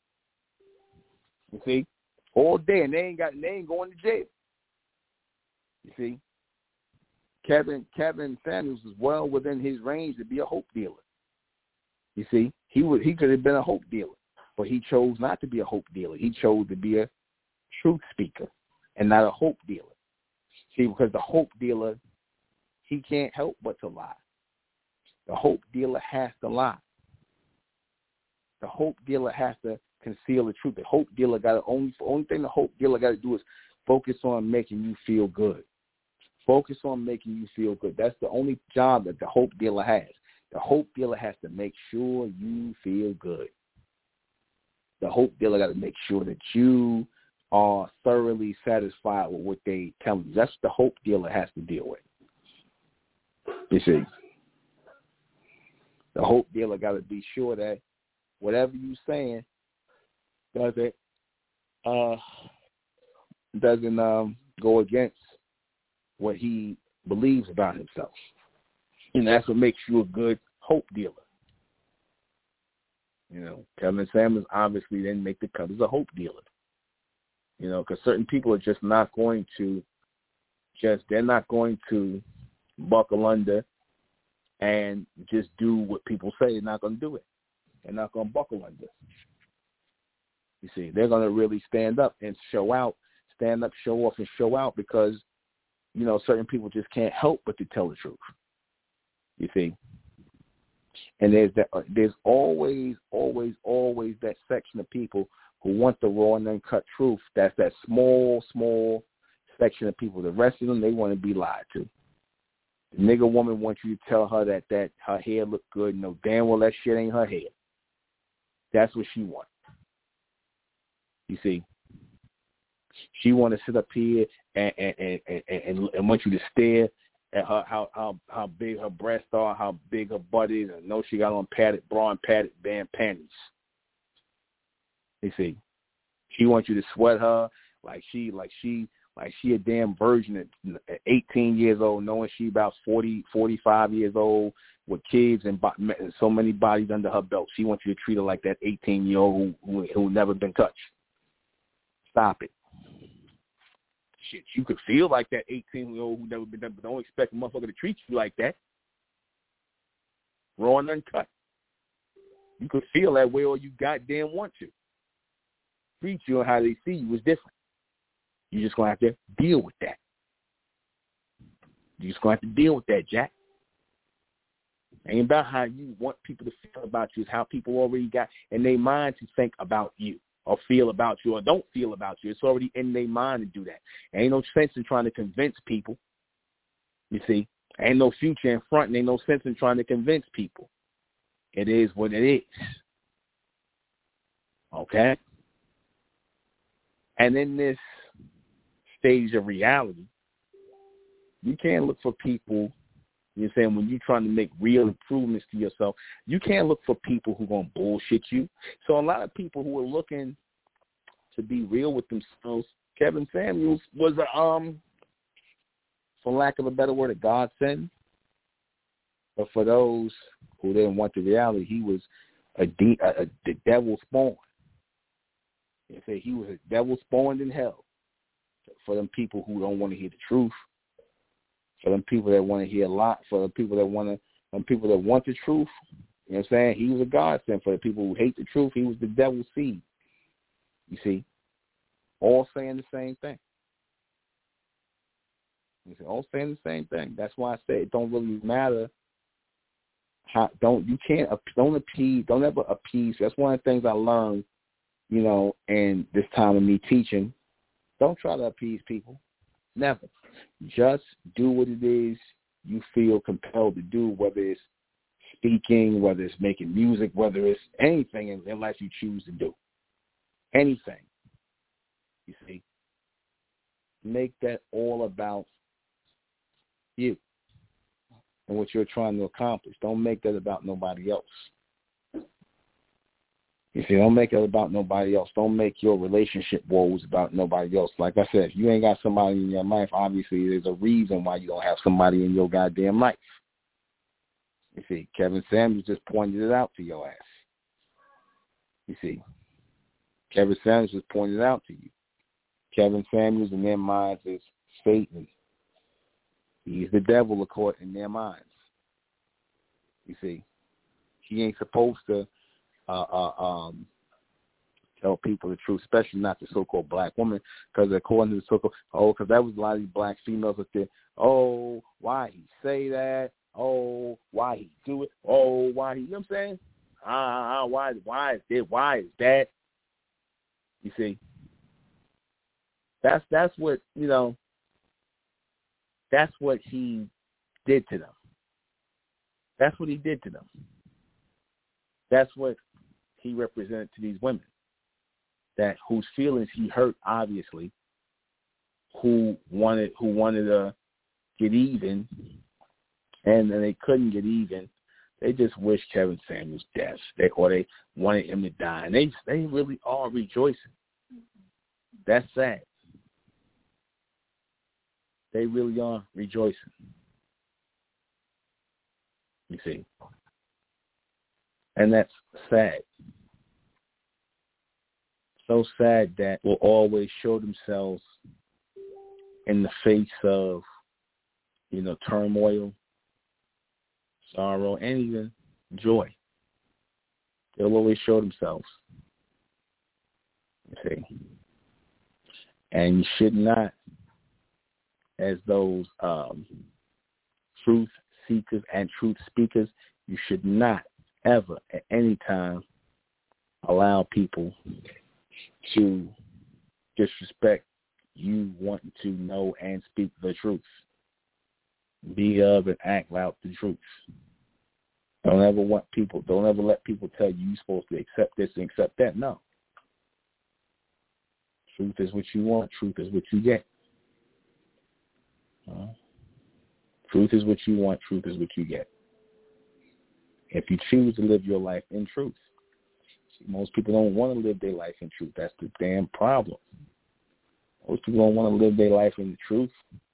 You see, all day, and they ain't going to jail. You see, Kevin Samuels is well within his range to be a hope dealer. You see, he could have been a hope dealer, but he chose not to be a hope dealer. He chose to be a truth speaker and not a hope dealer. See, because the hope dealer, he can't help but to lie. The hope dealer has to lie. The hope dealer has to conceal the truth. The hope dealer only thing the hope dealer got to do is focus on making you feel good. Focus on making you feel good. That's the only job that the hope dealer has. The hope dealer has to make sure you feel good. The hope dealer got to make sure that you are thoroughly satisfied with what they tell you. That's what the hope dealer has to deal with. You see, the hope dealer got to be sure that whatever you're saying doesn't go against what he believes about himself. And that's what makes you a good hope dealer. You know, Kevin Samuels obviously didn't make the cut as a hope dealer. You know, because certain people are just not going to buckle under and just do what people say. They're not going to do it. They're not going to buckle under. You see, they're going to really stand up and show out, stand up, show off, and show out because, you know, certain people just can't help but to tell the truth. You see, and there's always that section of people who want the raw and uncut truth. That's that small section of people. The rest of them, they want to be lied to. The nigga woman wants you to tell her that her hair look good. No, damn well that shit ain't her hair. That's what she wants. You see, she want to sit up here and want you to stare at her, how big her breasts are, how big her butt is, and know she got on padded bra and padded band panties. You see, she wants you to sweat her like she a damn virgin at 18 years old, knowing she about 40, 45 years old with kids and so many bodies under her belt. She wants you to treat her like that 18-year-old who never been touched. Stop it. Shit, you could feel like that 18-year-old who never been done, but don't expect a motherfucker to treat you like that. Raw and uncut. You could feel that way all you goddamn want to. Treat you and how they see you is different. You're just going to have to deal with that. You're just going to have to deal with that, Jack. Ain't about how you want people to feel about you. It's how people already got in their mind to think about you or feel about you or don't feel about you. It's already in their mind to do that. Ain't no sense in trying to convince people. You see, ain't no future in front and ain't no sense in trying to convince people. It is what it is. Okay? And in this stage of reality, you can't look for people, you know what I'm saying, when you're trying to make real improvements to yourself, you can't look for people who are going to bullshit you. So a lot of people who are looking to be real with themselves, Kevin Samuels was for lack of a better word, a godsend. But for those who didn't want the reality, he was the devil spawned. They say he was a devil spawned in hell. For them people who don't want to hear the truth, for them people that want to hear a lot, for the people that want the truth, you know what I'm saying? He was a godsend. For the people who hate the truth, he was the devil's seed. You see, all saying the same thing. You see, all saying the same thing. That's why I say it don't really matter. Don't ever appease. That's one of the things I learned, you know, in this time of me teaching. Don't try to appease people. Never. Just do what it is you feel compelled to do, whether it's speaking, whether it's making music, whether it's anything in life you choose to do. Anything. You see? Make that all about you and what you're trying to accomplish. Don't make that about nobody else. You see, don't make it about nobody else. Don't make your relationship woes about nobody else. Like I said, if you ain't got somebody in your life, obviously there's a reason why you don't have somebody in your goddamn life. You see, Kevin Samuels just pointed it out to your ass. You see, Kevin Samuels just pointed it out to you. Kevin Samuels in their minds is Satan. He's the devil according in their minds. You see, he ain't supposed to tell people the truth, especially not the so-called black woman, because according to the so-called, because that was a lot of these black females up there. Oh, why he say that? Oh, why he do it? Oh, why he? You know what I'm saying? Why is this? Why is that? You see, that's what that's what he did to them. That's what he did to them. That's what he represented to these women, that whose feelings he hurt, obviously, who wanted to get even, and then they couldn't get even. They just wished Kevin Samuels death, or they wanted him to die, and they really are rejoicing. That's sad. They really are rejoicing. You see. And that's sad. So sad that will always show themselves in the face of, turmoil, sorrow, and even joy. They'll always show themselves. You see. And you should not, as those truth seekers and truth speakers, you should not ever at any time allow people to disrespect you wanting to know and speak the truth. Be of and act out the truth. Don't ever let people tell you you're supposed to accept this and accept that. No. Truth is what you want. Truth is what you get. Truth is what you want. Truth is what you get. If you choose to live your life in truth. See, most people don't want to live their life in truth. That's the damn problem. Most people don't want to live their life in the truth.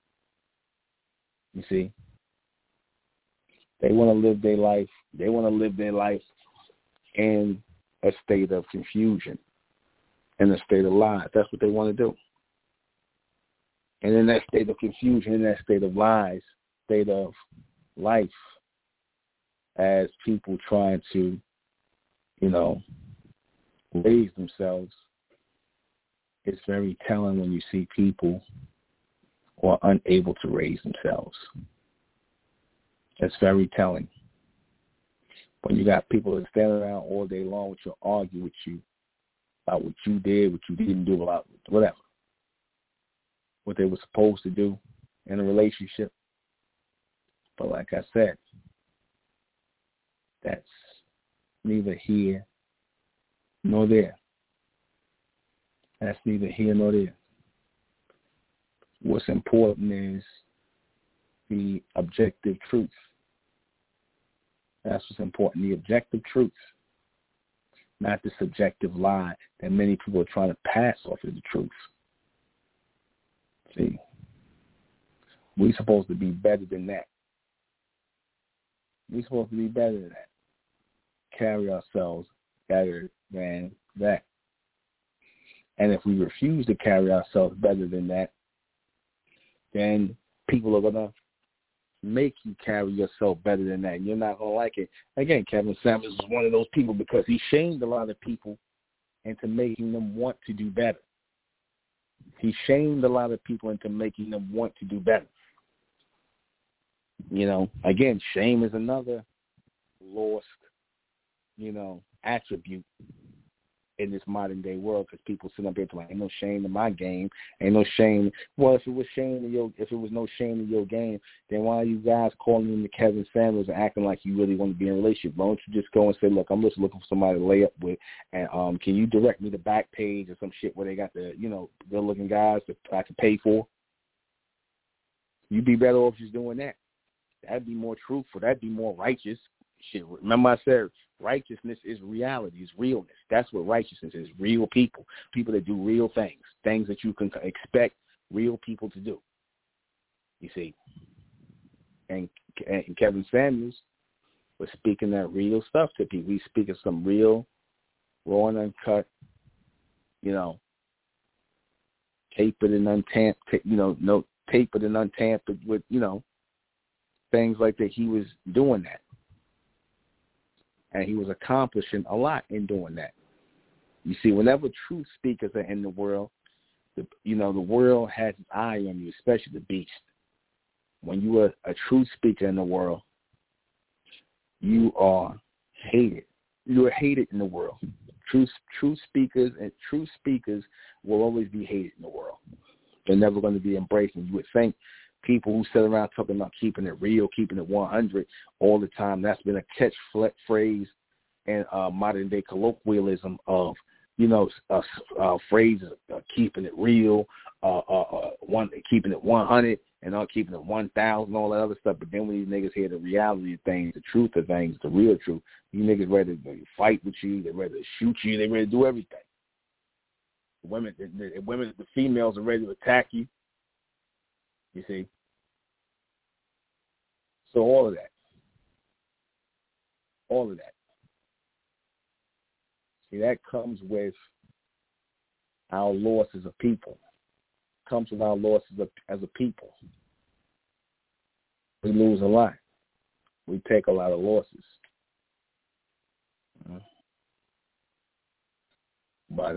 You see? They want to live their life. They want to live their life in a state of confusion, in a state of lies. That's what they want to do. And in that state of confusion, in that state of lies, state of life, as people trying to, raise themselves, it's very telling when you see people who are unable to raise themselves. It's very telling. When you got people that stand around all day long which will argue with you about what you did, what you didn't do, about whatever, what they were supposed to do in a relationship. But like I said, that's neither here nor there. That's neither here nor there. What's important is the objective truth. That's what's important, the objective truth, not the subjective lie that many people are trying to pass off as the truth. See, we're supposed to be better than that. We're supposed to be better than that. Carry ourselves better than that. And if we refuse to carry ourselves better than that, then people are going to make you carry yourself better than that. And you're not going to like it. Again, Kevin Samuels is one of those people because he shamed a lot of people into making them want to do better. He shamed a lot of people into making them want to do better. Again, shame is another lost, attribute in this modern day world, because people sit up here like, ain't no shame in my game, ain't no shame. Well, if it was no shame in your game, then why are you guys calling in to Kevin Samuels and acting like you really want to be in a relationship? Why don't you just go and say, look, I'm just looking for somebody to lay up with, and can you direct me to Backpage or some shit where they got the, good looking guys that I can pay for? You'd be better off just doing that. That'd be more truthful. That'd be more righteous. shit. Remember I said righteousness is reality, is realness. That's what righteousness is. Real people that do real things that you can expect real people to do. You see, and Kevin Samuels was speaking that real stuff to people. He's speaking some real, raw and uncut, tapered and untamped, no tapered and untampered with, things like that. He was doing that. And he was accomplishing a lot in doing that. You see, whenever truth speakers are in the world, the world has its eye on you, especially the beast. When you are a truth speaker in the world, you are hated. You are hated in the world. Truth speakers will always be hated in the world. They're never going to be embraced. And you would think people who sit around talking about keeping it real, keeping it 100 all the time, that's been a catchphrase and modern day colloquialism of, phrases, keeping it real, keeping it 100, and keeping it 1,000, all that other stuff. But then when these niggas hear the reality of things, the truth of things, the real truth, these niggas ready to fight with you, they ready to shoot you, they ready to do everything. The females are ready to attack you. You see? So all of that. See, that comes with our loss as a people. Comes with our loss as a people. We lose a lot. We take a lot of losses. But,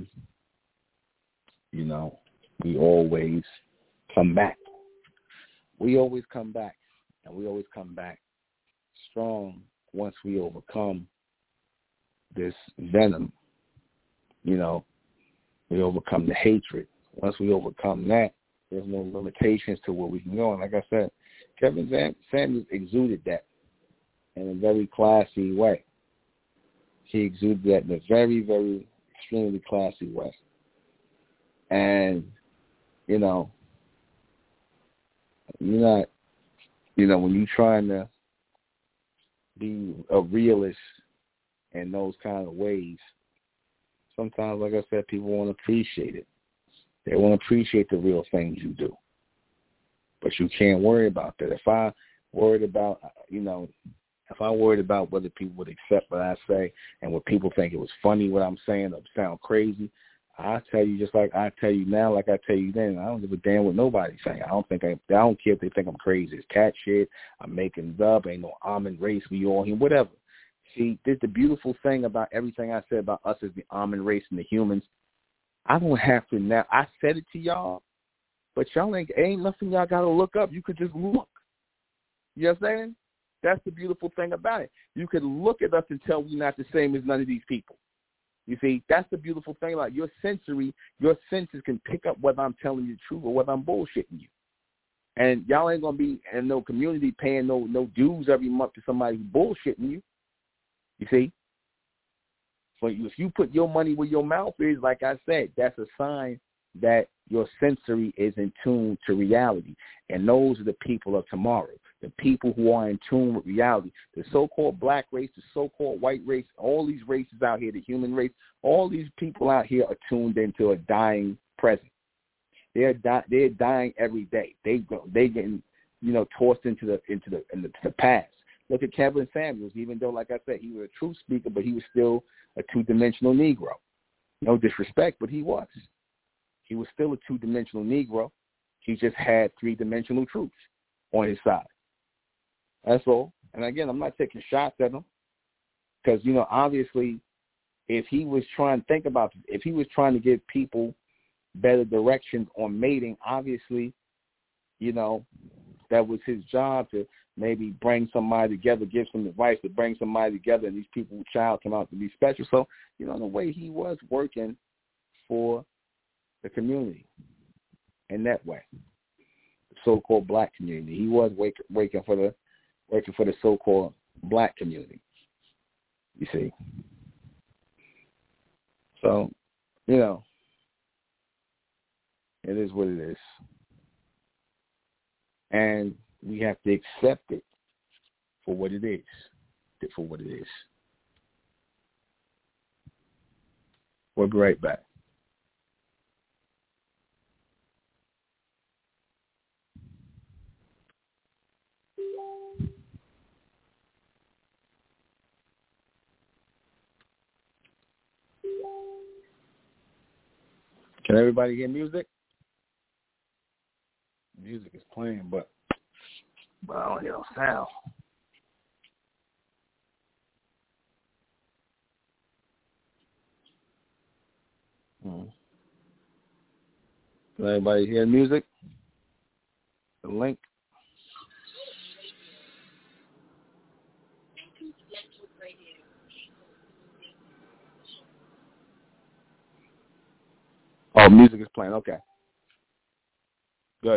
we always come back. We always come back. And we always come back strong once we overcome this venom. We overcome the hatred. Once we overcome that, there's no limitations to where we can go. And like I said, Kevin Samuels exuded that in a very classy way. He exuded that in a very, very extremely classy way. And, you're not, when you're trying to be a realist in those kind of ways, sometimes, like I said, people won't appreciate it. They won't appreciate the real things you do. But you can't worry about that. If I worried about whether people would accept what I say and what people think it was funny what I'm saying or sound crazy, I tell you just like I tell you now, like I tell you then, I don't give a damn what nobody's saying. I don't care if they think I'm crazy. It's cat shit. I'm making it up. Ain't no almond race. We all here. Whatever. See, this the beautiful thing about everything I said about us as the almond race and the humans. I don't have to now. I said it to y'all, but y'all ain't nothing y'all got to look up. You could just look. You know what I'm saying? That's the beautiful thing about it. You could look at us and tell we're not the same as none of these people. You see, that's the beautiful thing about your senses can pick up whether I'm telling you the truth or whether I'm bullshitting you. And y'all ain't going to be in no community paying no dues every month to somebody who's bullshitting you. You see? So if you put your money where your mouth is, like I said, that's a sign that your sensory is in tune to reality. And those are the people of tomorrow, the people who are in tune with reality. The so-called black race, the so-called white race, all these races out here, the human race, all these people out here are tuned into a dying present. They're dying every day. They getting tossed into the past. Look at Kevin Samuels. Even though, like I said, he was a truth speaker, but he was still a two-dimensional Negro. No disrespect, but he was. He was still a two-dimensional Negro. He just had three-dimensional truths on his side. That's all. And again, I'm not taking shots at him because, obviously, if he was trying to think about it, if he was trying to give people better directions on mating, obviously, that was his job to maybe bring somebody together, give some advice to bring somebody together, and these people with child come out to be special. So, in a way, he was working for the community in that way, the so-called black community. He was working for the so-called black community. You see. So, it is what it is. And we have to accept it for what it is. it for what it is. We'll be right back. Can everybody hear music? Music is playing, but I don't hear no sound. Can everybody hear music? The link. Oh, music is playing. Okay. Good.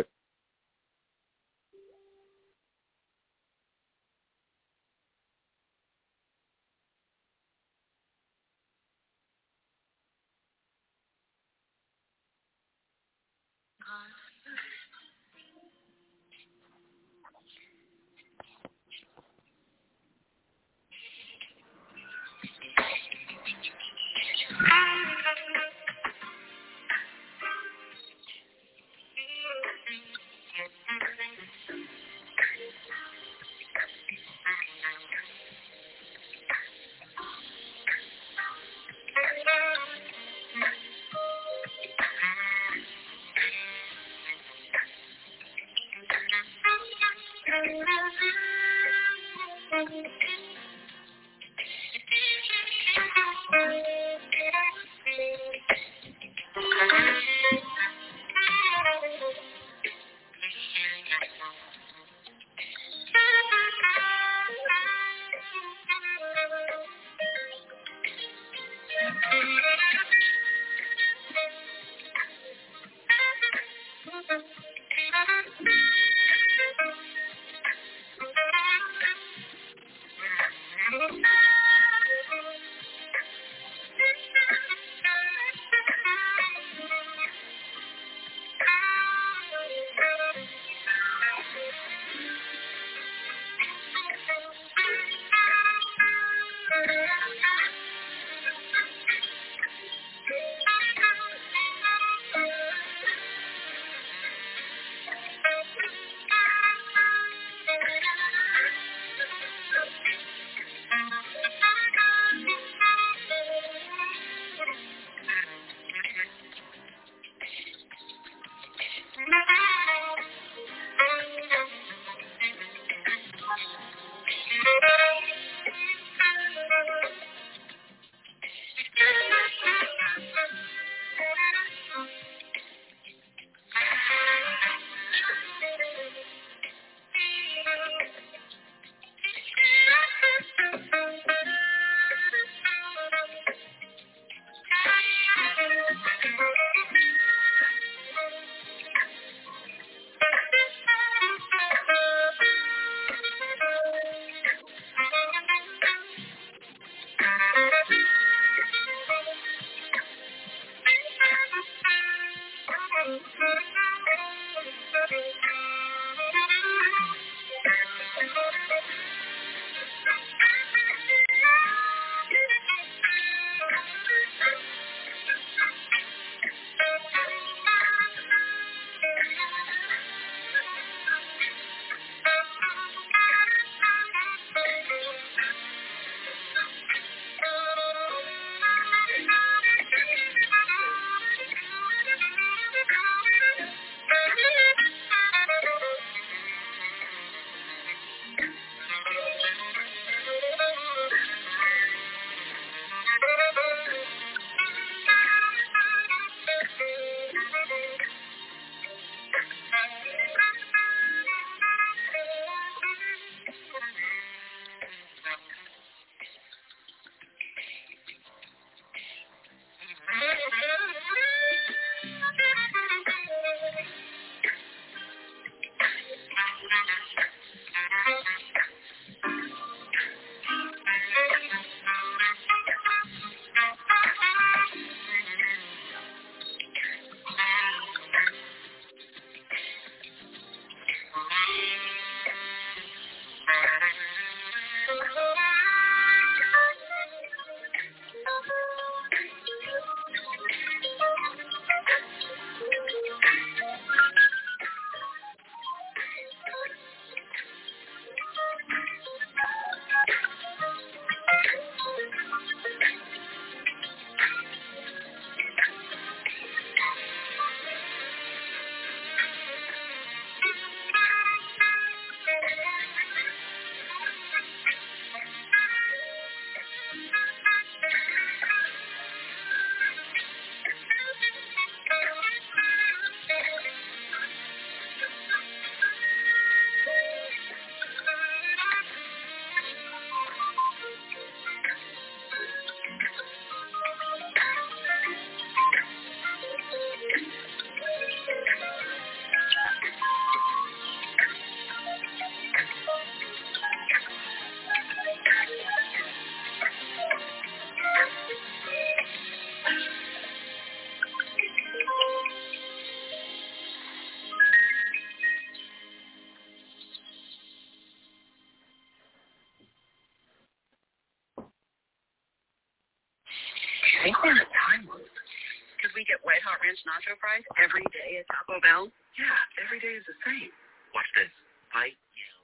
think we're in a time loop. Because we get White Hot Ranch Nacho Fries every day at Taco Bell. Yeah, every day is the same. Watch this. Bite, yell,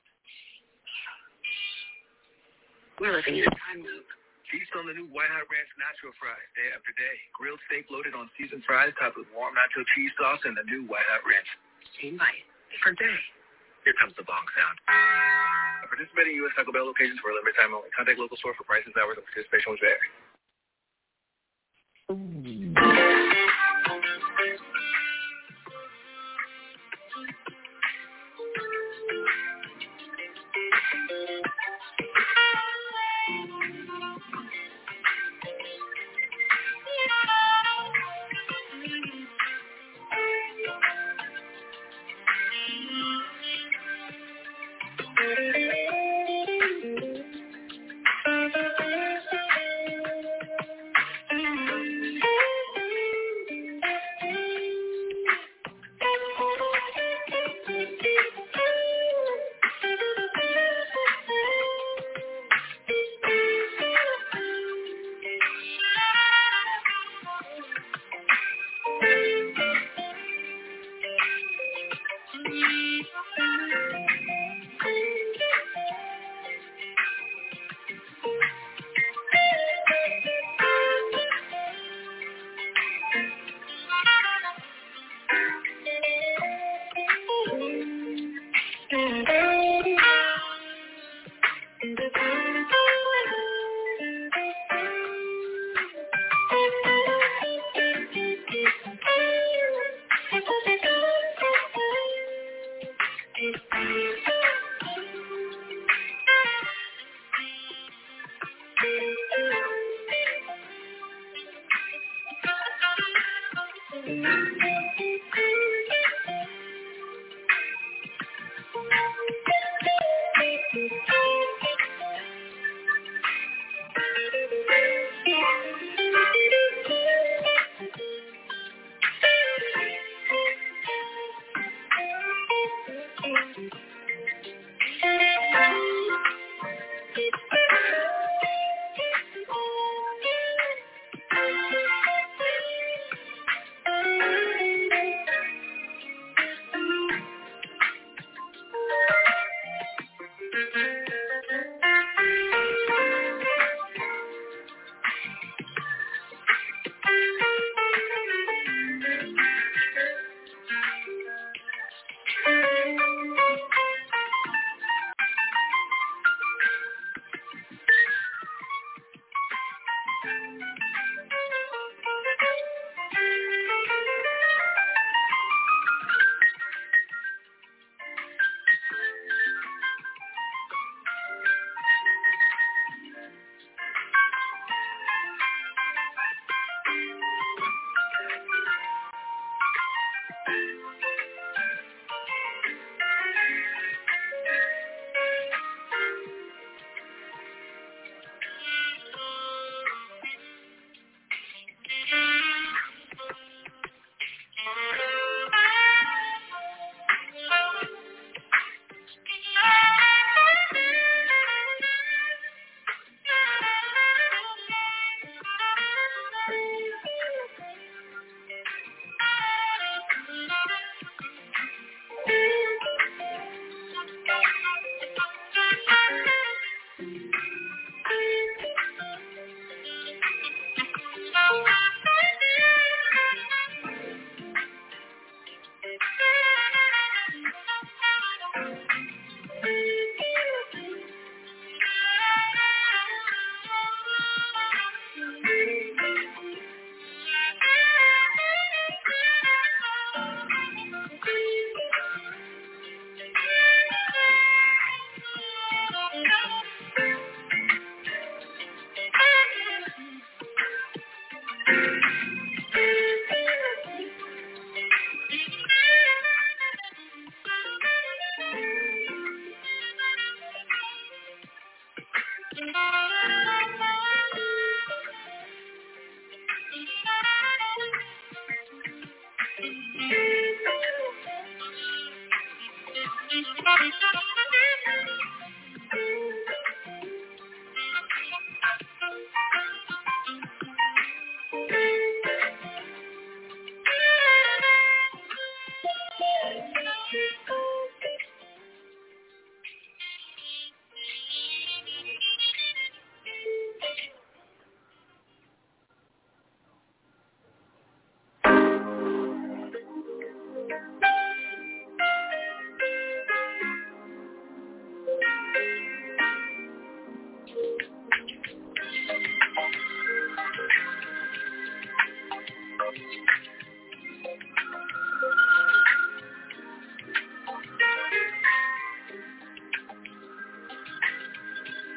we're living in a time loop. Feast on the new White Hot Ranch Nacho Fries day after day. Grilled steak loaded on seasoned fries topped with warm nacho cheese sauce and the new White Hot Ranch. Same bite, different day. Here comes the bong sound. Participating U.S. Taco Bell locations for a limited time only. Contact local store for prices, hours, and participation will vary.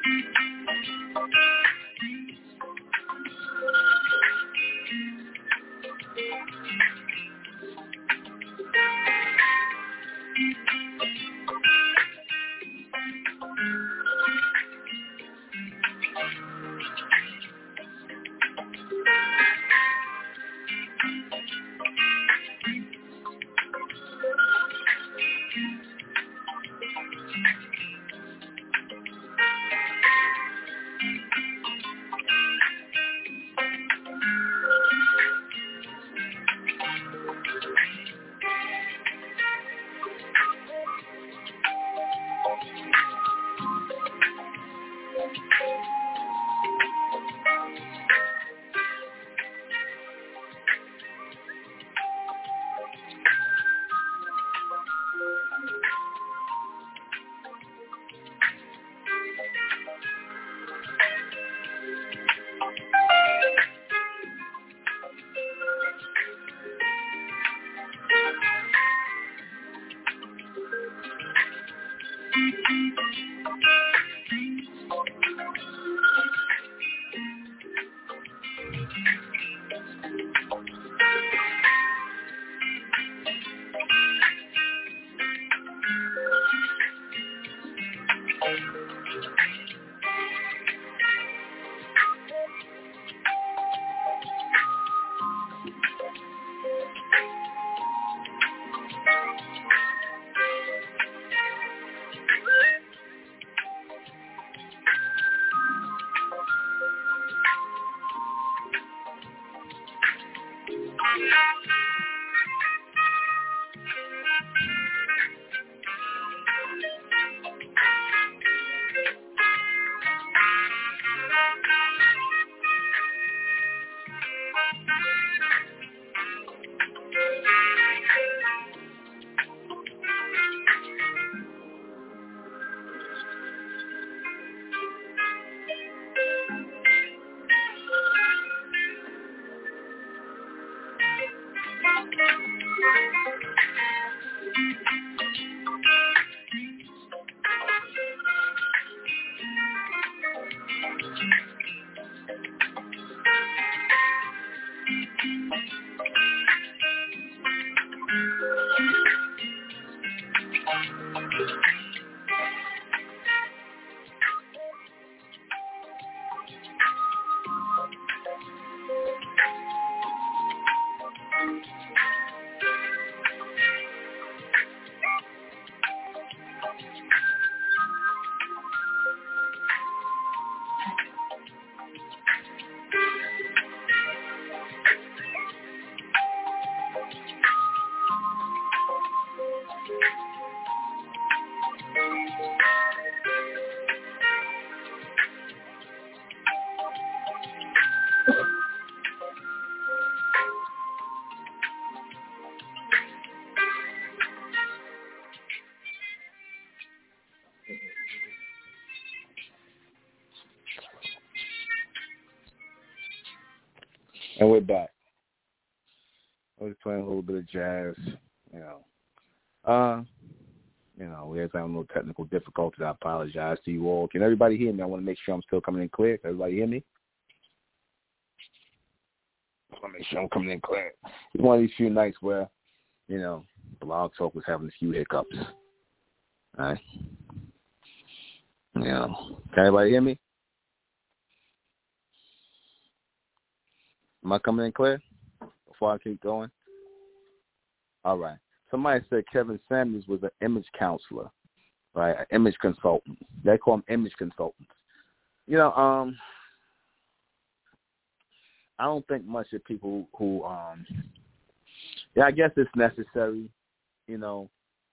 And we're back. I was playing a little bit of jazz, we had having a little technical difficulties. I apologize to you all. Can everybody hear me? I want to make sure I'm still coming in clear. Can everybody hear me? I want to make sure I'm coming in clear. It's one of these few nights where, Blog Talk was having a few hiccups. All right. Can everybody hear me? Am I coming in clear before I keep going? All right. Somebody said Kevin Samuels was an image counselor, right? An image consultant. They call them image consultants. I don't think much of people who, I guess it's necessary, to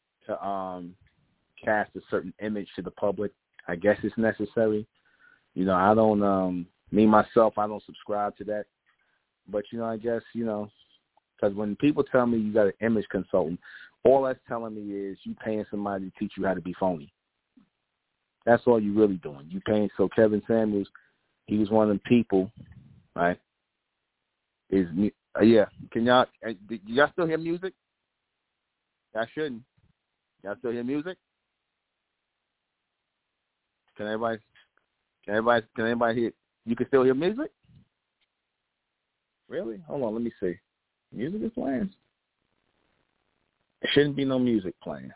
cast a certain image to the public. I guess it's necessary. I don't, me, myself, I don't subscribe to that. But, I guess, because when people tell me you got an image consultant, all that's telling me is you paying somebody to teach you how to be phony. That's all you're really doing. You paying. So Kevin Samuels, he was one of them people, right? Yeah. Can y'all still hear music? Y'all shouldn't. Y'all still hear music? Can everybody? Can anybody hear? You can still hear music? Really? Hold on, let me see. Music is playing. There shouldn't be no music playing.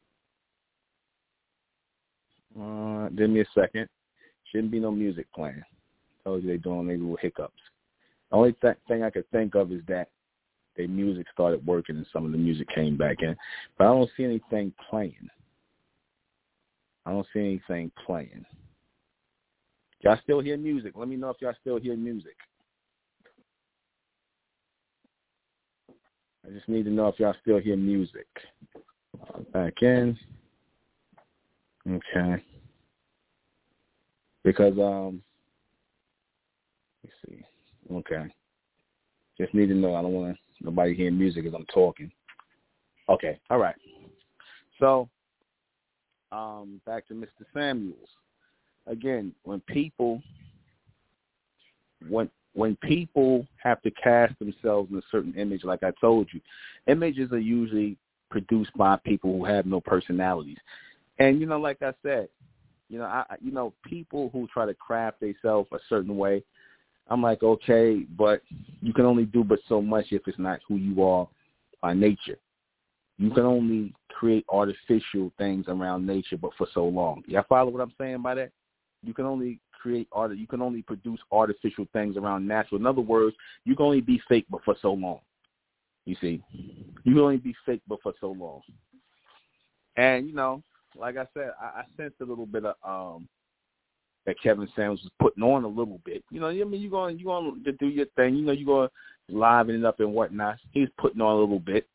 Give me a second. Shouldn't be no music playing. Told you they're doing their little hiccups. The only thing I could think of is that their music started working and some of the music came back in. But I don't see anything playing. Y'all still hear music? Let me know if y'all still hear music. I just need to know if y'all still hear music. Back in. Okay. Because, let's see. Okay. Just need to know. I don't want nobody hearing music as I'm talking. Okay. All right. So, back to Mr. Samuels. Again, when people have to cast themselves in a certain image, like I told you, images are usually produced by people who have no personalities. And, like I said, people who try to craft themselves a certain way, I'm like, okay, but you can only do but so much if it's not who you are by nature. You can only create artificial things around nature, but for so long. Y'all follow what I'm saying by that? You can only create art. You can only produce artificial things around natural. In other words, you can only be fake, but for so long. You see, you can only be fake, but for so long. And like I said, I sensed a little bit of that Kevin Samuels was putting on a little bit. You're going to do your thing. You're going to liven it up and whatnot. He's putting on a little bit.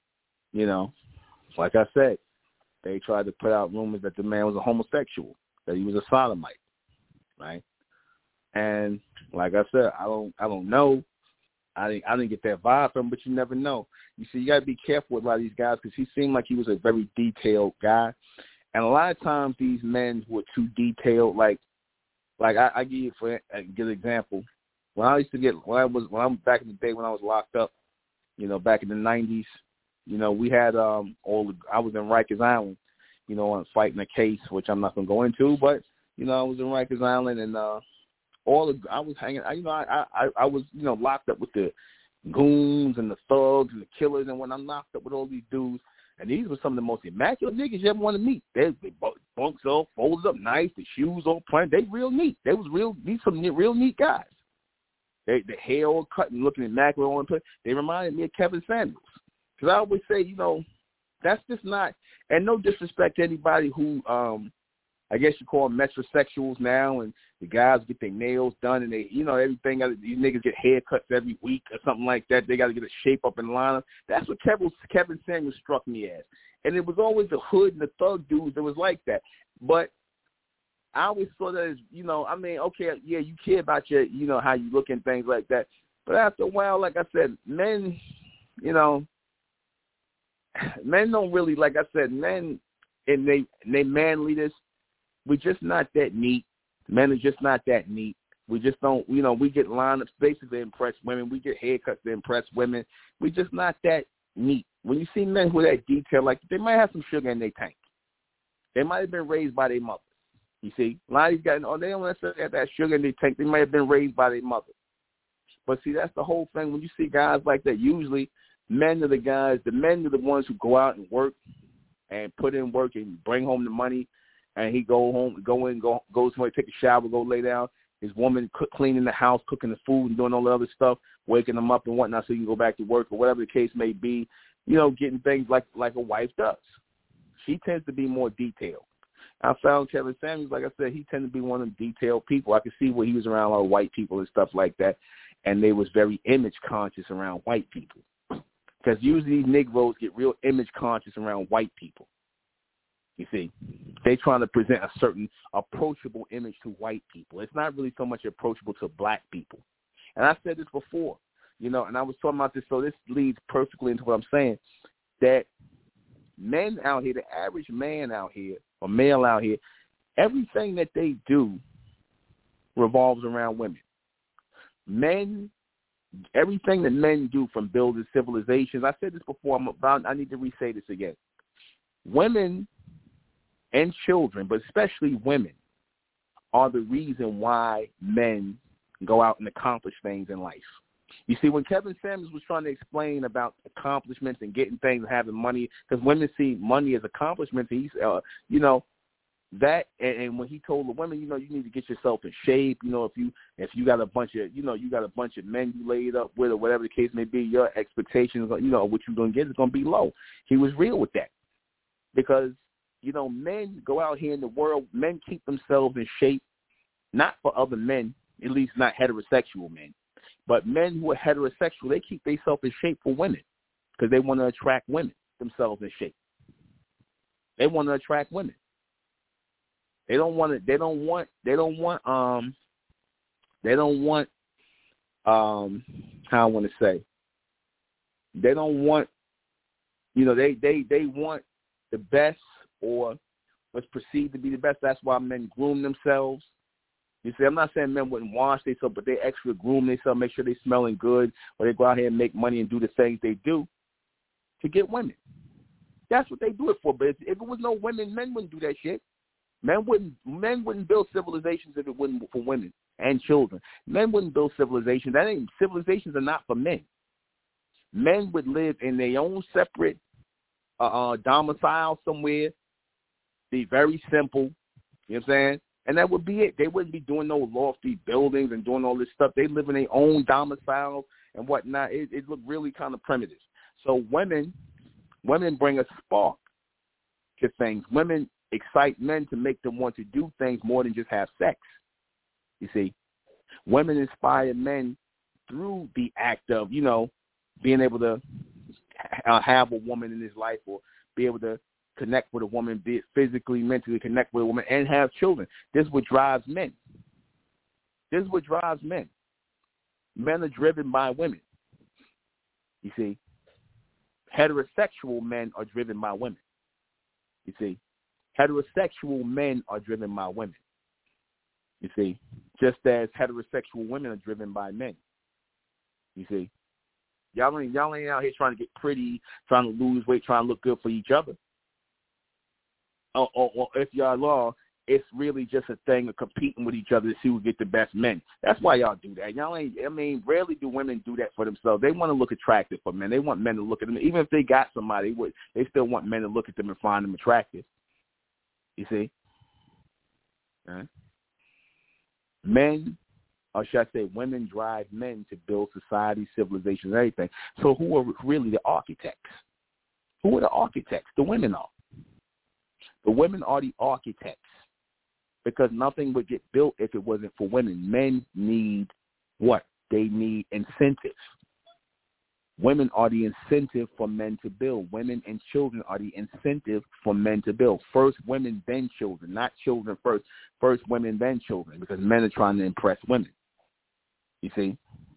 Like I said, they tried to put out rumors that the man was a homosexual, that he was a sodomite. Right, and like I said, I don't know. I didn't get that vibe from him, but you never know. You see, you got to be careful with a lot of these guys because he seemed like he was a very detailed guy, and a lot of times these men who are too detailed, like I give you a good example. When I'm back in the day when I was locked up, back in the 90s, we had I was in Rikers Island, fighting a case which I'm not gonna go into, but. I was in Rikers Island, and I was hanging. I was locked up with the goons and the thugs and the killers, and when I'm locked up with all these dudes, and these were some of the most immaculate niggas you ever want to meet. They bunks all folded up nice, the shoes all planted. They real neat. They was some real neat guys. The hair all cut and looking immaculate on place. They reminded me of Kevin Samuels, because I always say, that's just not. And no disrespect to anybody who. I guess you call them metrosexuals now, and the guys get their nails done, and they, everything. These niggas get haircuts every week or something like that. They got to get a shape up and line up. That's what Kevin Samuels struck me as. And it was always the hood and the thug dudes that was like that. But I always saw that as, okay, yeah, you care about your, how you look and things like that. But after a while, like I said, men, men don't really, like I said, men and they manliness, we're just not that neat. Men are just not that neat. We just don't, we get lineups basically to impress women. We get haircuts to impress women. We're just not that neat. When you see men with that detail, like they might have some sugar in their tank. They might have been raised by their mother. You see, a lot of these guys, they don't necessarily have that sugar in their tank. They might have been raised by their mother. But see, that's the whole thing. When you see guys like that, usually men are the ones who go out and work and put in work and bring home the money. And he goes somewhere, take a shower, go lay down. His woman cleaning the house, cooking the food, and doing all the other stuff, waking him up and whatnot so he can go back to work or whatever the case may be. Getting things like a wife does. She tends to be more detailed. I found Kevin Samuels, like I said, he tended to be one of them detailed people. I could see where he was around a lot of white people and stuff like that, and they was very image conscious around white people. Because usually these Negroes get real image conscious around white people. You see, they trying to present a certain approachable image to white people. It's not really so much approachable to black people. And I said this before, and I was talking about this, so this leads perfectly into what I'm saying, that men out here, the average man out here, or male out here, everything that they do revolves around women. Everything that men do, from building civilizations, I said this before, I need to re-say this again. Women and children, but especially women, are the reason why men go out and accomplish things in life. You see, when Kevin Samuels was trying to explain about accomplishments and getting things and having money, because women see money as accomplishments, he's, that, and when he told the women, you need to get yourself in shape. If you got a bunch of men you laid up with or whatever the case may be, your expectations, what you're gonna get is gonna be low. He was real with that, because men go out here in the world, men keep themselves in shape, not for other men, at least not heterosexual men. But men who are heterosexual, they keep themselves in shape for women because they want to attract women themselves in shape. They want to attract women. They don't want how I want to say. They don't want, they want the best or what's perceived to be the best. That's why men groom themselves. You see, I'm not saying men wouldn't wash themselves, but they extra groom themselves, make sure they're smelling good, or they go out here and make money and do the things they do to get women. That's what they do it for. But if it was no women, men wouldn't do that shit. Men wouldn't build civilizations if it wasn't for women and children. Men wouldn't build civilizations. Civilizations are not for men. Men would live in their own separate domicile somewhere, be very simple, you know what I'm saying? And that would be it. They wouldn't be doing no lofty buildings and doing all this stuff. They live in their own domicile and whatnot. It looked really kind of primitive. So women bring a spark to things. Women excite men to make them want to do things more than just have sex. You see, women inspire men through the act of, being able to have a woman in his life or be able to connect with a woman, be it physically, mentally connect with a woman, and have children. This is what drives men. Men are driven by women. You see, heterosexual men are driven by women. You see, heterosexual men are driven by women. You see, just as heterosexual women are driven by men. You see, y'all ain't out here trying to get pretty, trying to lose weight, trying to look good for each other. Or if y'all are, it's really just a thing of competing with each other to see who get the best men. That's why y'all do that. Rarely do women do that for themselves. They want to look attractive for men. They want men to look at them. Even if they got somebody, they still want men to look at them and find them attractive. You see? Right? Men, or should I say women, drive men to build society, civilization, and everything. So who are really the architects? Who are the architects? The women are. The women are the architects because nothing would get built if it wasn't for women. Men need what? They need incentive. Women are the incentive for men to build. Women and children are the incentive for men to build. First women, then children. Not children first. First women, then children, because men are trying to impress women. You see?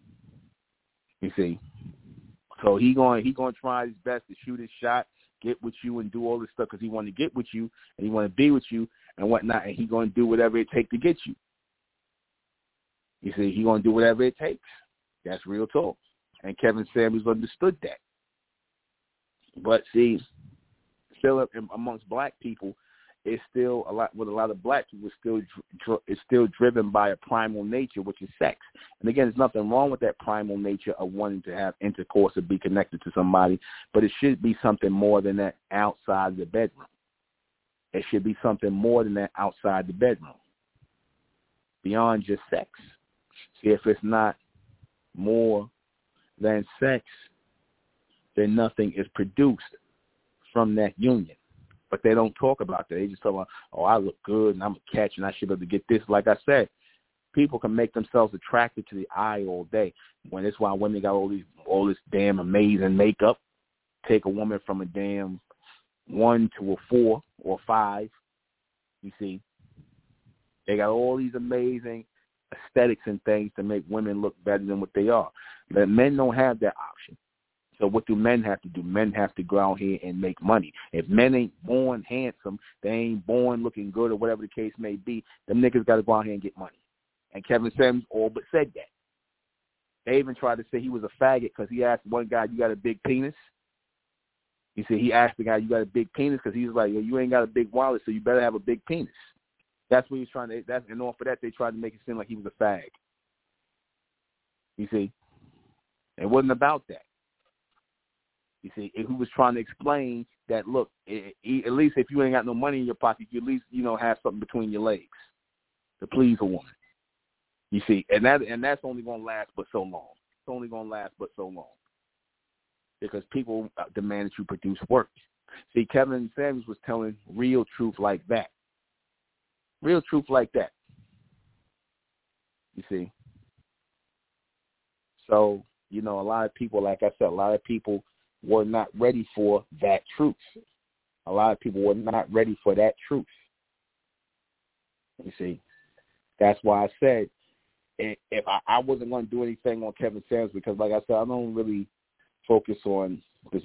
So he going to try his best to shoot his shot, get with you and do all this stuff because he want to get with you and he want to be with you and whatnot, and he going to do whatever it takes to get you. You see, he going to do whatever it takes. That's real talk. And Kevin Samuels understood that. But see, still amongst black people, it's still a lot of black people it's still driven by a primal nature, which is sex. And again, there's nothing wrong with that primal nature of wanting to have intercourse or be connected to somebody, but it should be something more than that outside the bedroom. It should be something more than that outside the bedroom, beyond just sex. See, if it's not more than sex, then nothing is produced from that union. But they don't talk about that. They just talk about, I look good and I'm a catch and I should be able to get this. Like I said, people can make themselves attracted to the eye all day. When that's why women got all this damn amazing makeup. Take a woman from a damn 1 to a 4 or 5. You see, they got all these amazing aesthetics and things to make women look better than what they are. But men don't have that option. So what do men have to do? Men have to go out here and make money. If men ain't born handsome, they ain't born looking good or whatever the case may be, them niggas got to go out here and get money. And Kevin Samuels all but said that. They even tried to say he was a faggot because he asked one guy, you got a big penis? He said he asked the guy, you got a big penis? Because he was like, you ain't got a big wallet, so you better have a big penis. That's what he was trying to. And off of that, they tried to make it seem like he was a fag. You see, it wasn't about that. You see, he was trying to explain that. Look, at least if you ain't got no money in your pocket, you at least have something between your legs to please a woman. You see, and that's only gonna last but so long. It's only gonna last but so long because people demand that you produce work. See, Kevin Samuels was telling real truth like that. Real truth like that. You see. So, a lot of people, like I said, a lot of people were not ready for that truth. A lot of people were not ready for that truth. You see. That's why I said if I wasn't going to do anything on Kevin Samuels because, like I said, I don't really focus on this,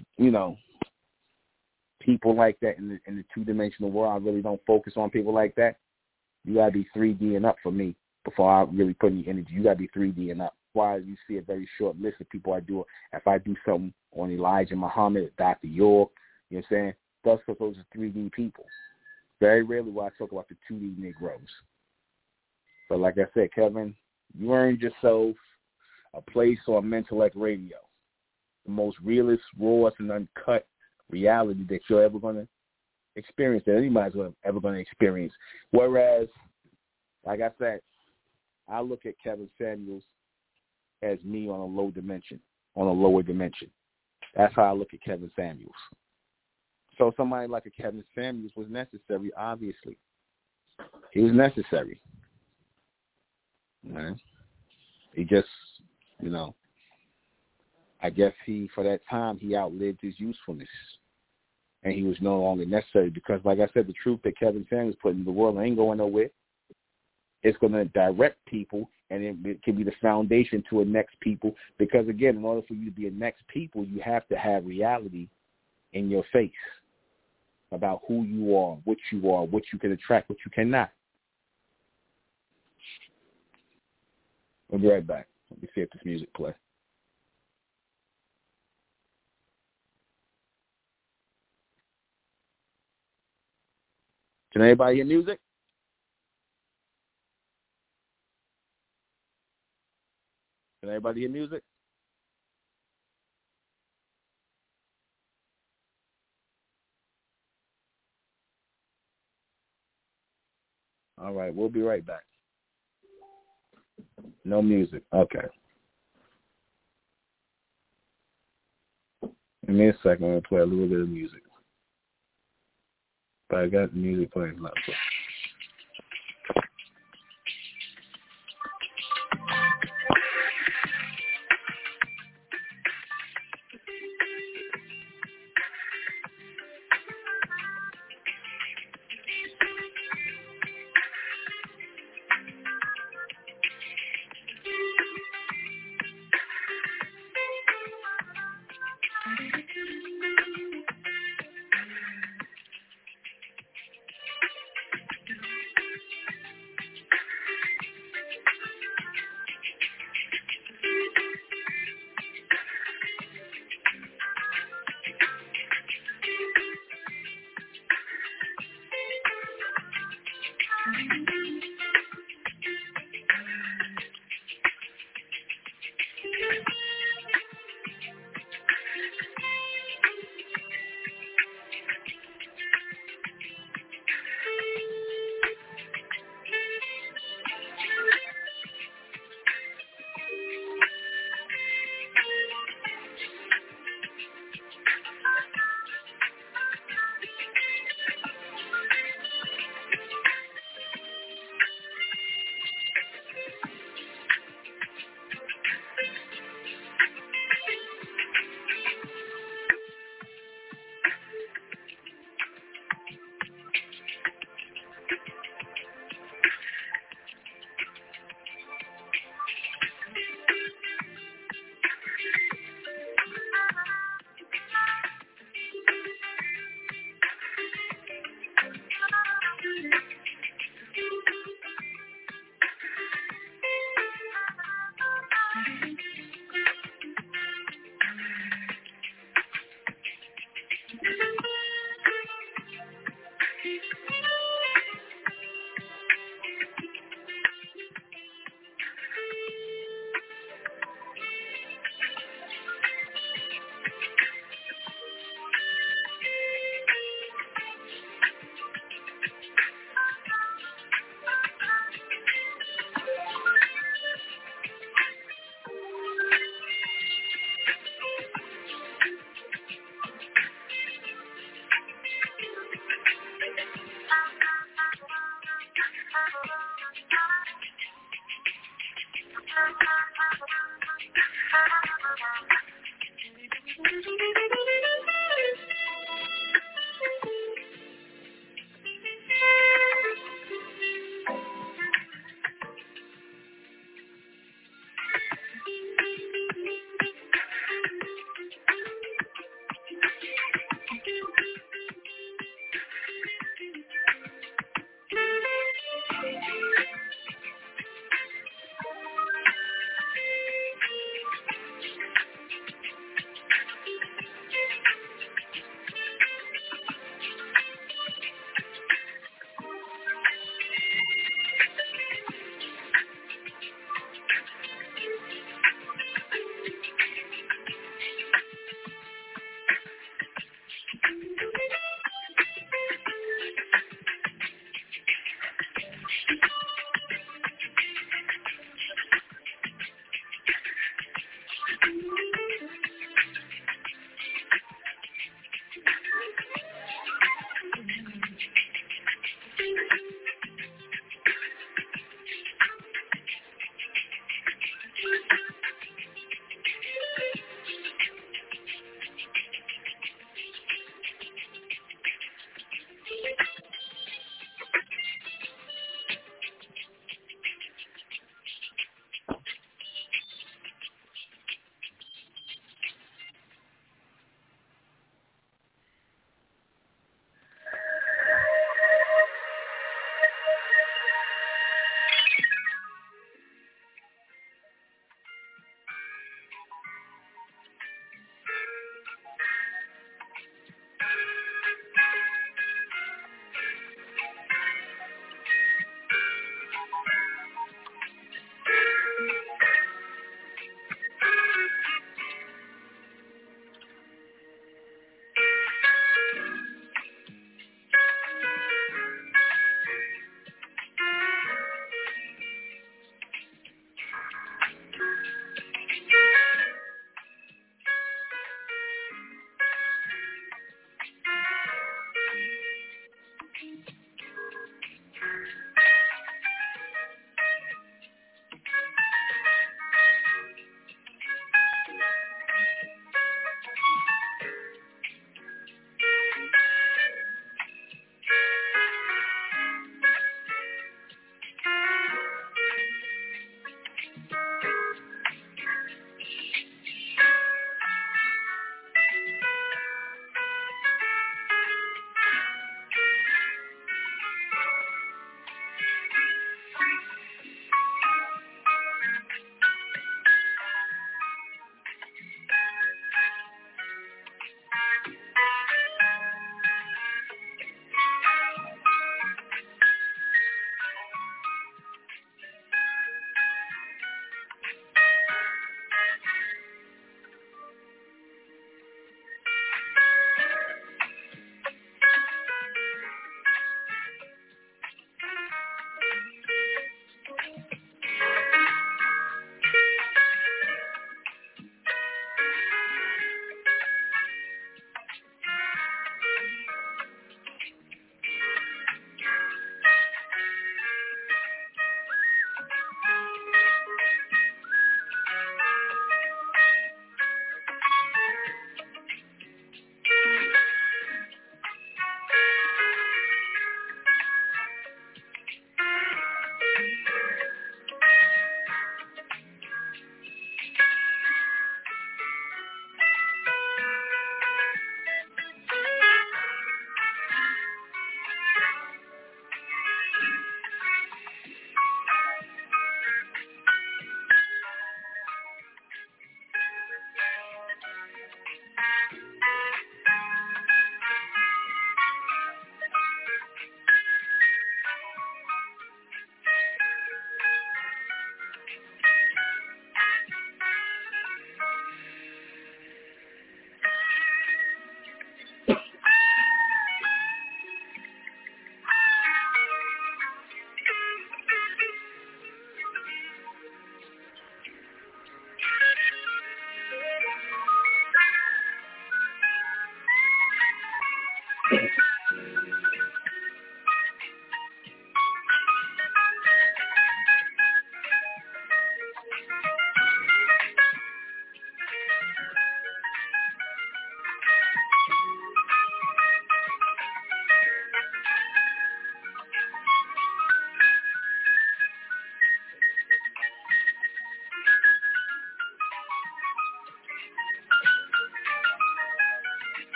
people like that in the two-dimensional world. I really don't focus on people like that. You got to be 3D and up for me before I really put any energy. You got to be 3D and up. Why you see a very short list of people I do. If I do something on Elijah Muhammad, Dr. York, you know what I'm saying? That's because those are 3D people. Very rarely will I talk about the 2D Negroes. But like I said, Kevin, you earned yourself a place on Mentellect Radio. The most realist, rawest, and uncut reality that you're ever going to experience, that anybody's ever going to experience. Whereas, like I said, I look at Kevin Samuels as me on a lower dimension. That's how I look at Kevin Samuels. So somebody like a Kevin Samuels was necessary, obviously. He was necessary. Right? He just, I guess for that time, he outlived his usefulness. And he was no longer necessary because, like I said, the truth that Kevin Samuels put in the world ain't going nowhere. It's going to direct people, and it can be the foundation to a next people. Because, again, in order for you to be a next people, you have to have reality in your face about who you are, what you can attract, what you cannot. We'll be right back. Let me see if this music plays. Can anybody hear music? Can everybody hear music? All right, we'll be right back. No music. Okay. Give me a second. I'm going to play a little bit of music. But I got the music playing. Not so.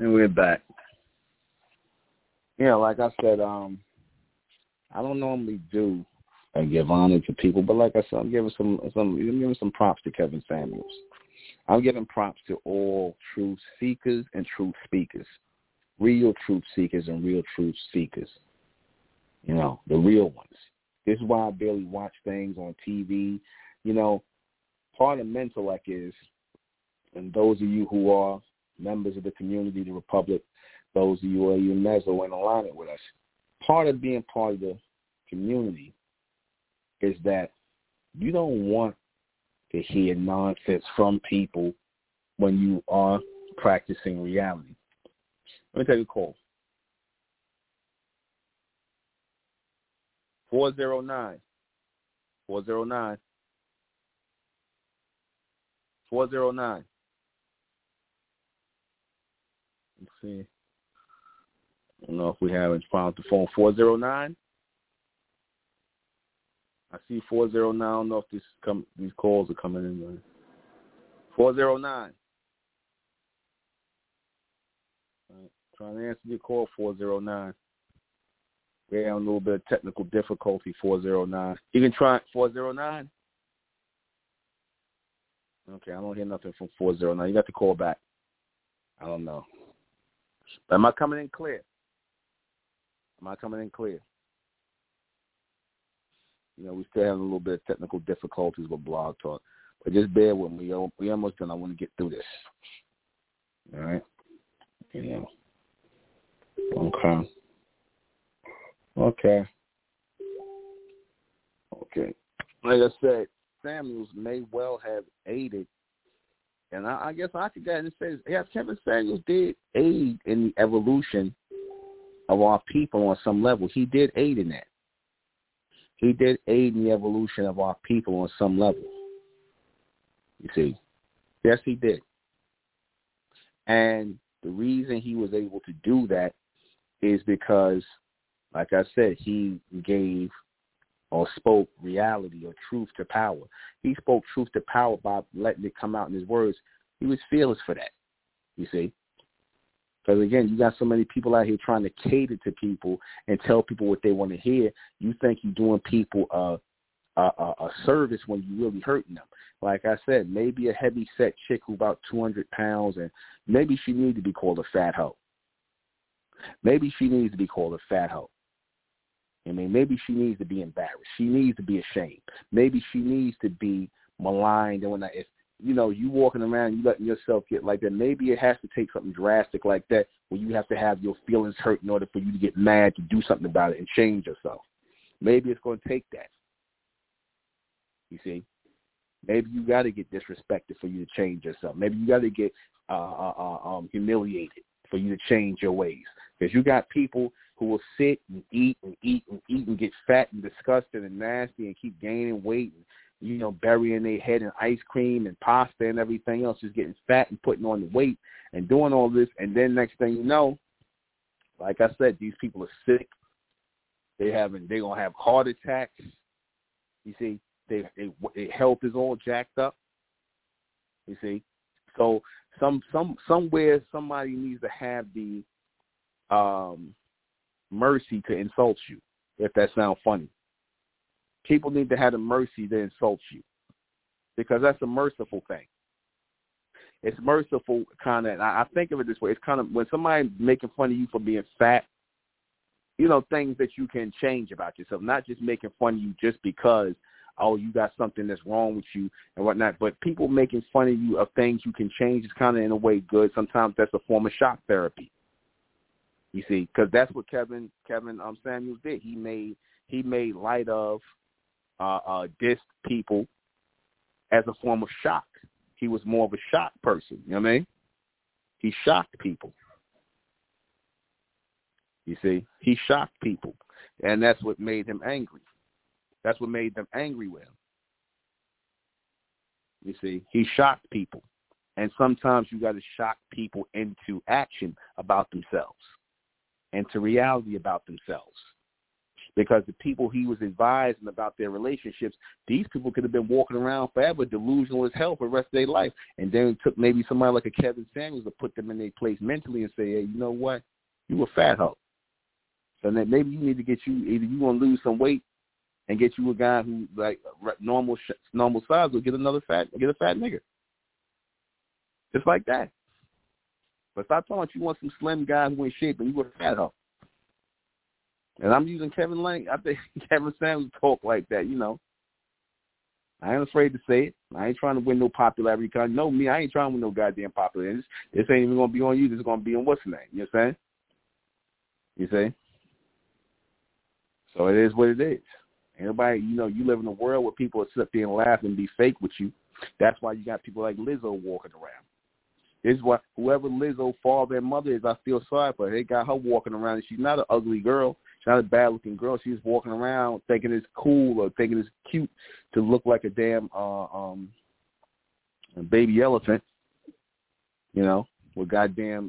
And we're back. Yeah, like I said, I don't normally do and give honor to people, but like I said, I'm giving some props to Kevin Samuels. I'm giving props to all truth seekers and truth speakers, real truth seekers and real truth seekers. You know, the real ones. This is why I barely watch things on TV. You know, part of Mentalec is, and those of you who are members of the community, the Republic, those of you who are mezzo in alignment with us, part of being part of the community is that you don't want to hear nonsense from people when you are practicing reality. Let me take a call. 409. 409. 409. Let's see. I don't know if we haven't found the phone. 409. I see 409. I don't know if these calls are coming in. 409. Right. Trying to answer your call, 409. We're having a little bit of technical difficulty, 409. You can try 409. Okay, I don't hear nothing from 409. You got to call back. I don't know. But am I coming in clear? Am I coming in clear? You know, we still having a little bit of technical difficulties with Blog Talk. But just bear with me. We're almost done. I want to get through this. All right? You know. Okay. Like I said, Samuels may well have aided, and I guess I could go ahead and say, yeah, Kevin Samuels did aid in the evolution of our people on some level. He did aid in that. He did aid in the evolution of our people on some level. You see? Yes, he did. And the reason he was able to do that is because, like I said, he gave or spoke reality or truth to power. He spoke truth to power by letting it come out in his words. He was fearless for that, you see. Because, again, you got so many people out here trying to cater to people and tell people what they want to hear. You think you're doing people a service when you're really hurting them. Like I said, maybe a heavy-set chick who about 200 pounds, and maybe she needs to be called a fat hoe. Maybe she needs to be called a fat hoe. I mean, maybe she needs to be embarrassed. She needs to be ashamed. Maybe she needs to be maligned. And when if you know, you walking around, you letting yourself get like that, maybe it has to take something drastic like that where you have to have your feelings hurt in order for you to get mad to do something about it and change yourself. Maybe it's going to take that. You see? Maybe you got to get disrespected for you to change yourself. Maybe you got to get humiliated for you to change your ways. Because you got people who will sit and eat and eat and eat and get fat and disgusted and nasty and keep gaining weight and, you know, burying their head in ice cream and pasta and everything else, just getting fat and putting on the weight and doing all this. And then next thing you know, like I said, these people are sick. They're going to have heart attacks. You see, their health is all jacked up. You see, so somewhere somebody needs to have the mercy to insult you, if that sounds funny. People need to have the mercy to insult you, because that's a merciful thing. It's merciful, kind of. I think of it this way: it's kind of when somebody's making fun of you for being fat. You know, things that you can change about yourself, not just making fun of you just because, oh, you got something that's wrong with you and whatnot. But people making fun of you of things you can change is kind of, in a way, good. Sometimes that's a form of shock therapy. You see, because that's what Kevin Samuels did. He made light of dissed people as a form of shock. He was more of a shock person. You know what I mean? He shocked people. You see, he shocked people, and that's what made him angry. That's what made them angry with him. You see, he shocked people, and sometimes you got to shock people into action about themselves and to reality about themselves. because the people he was advising about their relationships, these people could have been walking around forever delusional as hell for the rest of their life. And then it took maybe somebody like a Kevin Samuels to put them in their place mentally and say, hey, you know what? You a fat hoe. So then maybe you need to get you, either you want to lose some weight and get you a guy who like normal size, or get a fat nigga. Just like that. But stop talking about you want some slim guy who in shape and you a fat hoe. And I'm using Kevin Lane. I think Kevin Samuels talk like that, you know. I ain't afraid to say it. I ain't trying to win no popularity. Cause you know me, I ain't trying to win no goddamn popularity. This ain't even going to be on you. This is going to be on what's the name. You know what I'm saying? You see? So it is what it is. Anybody, you know, you live in a world where people sit there and laugh and be fake with you. That's why you got people like Lizzo walking around. This is why whoever Lizzo father and mother is, I feel sorry for her. They got her walking around, and she's not an ugly girl. She's not a bad-looking girl. She's walking around thinking it's cool or thinking it's cute to look like a damn baby elephant, you know, with goddamn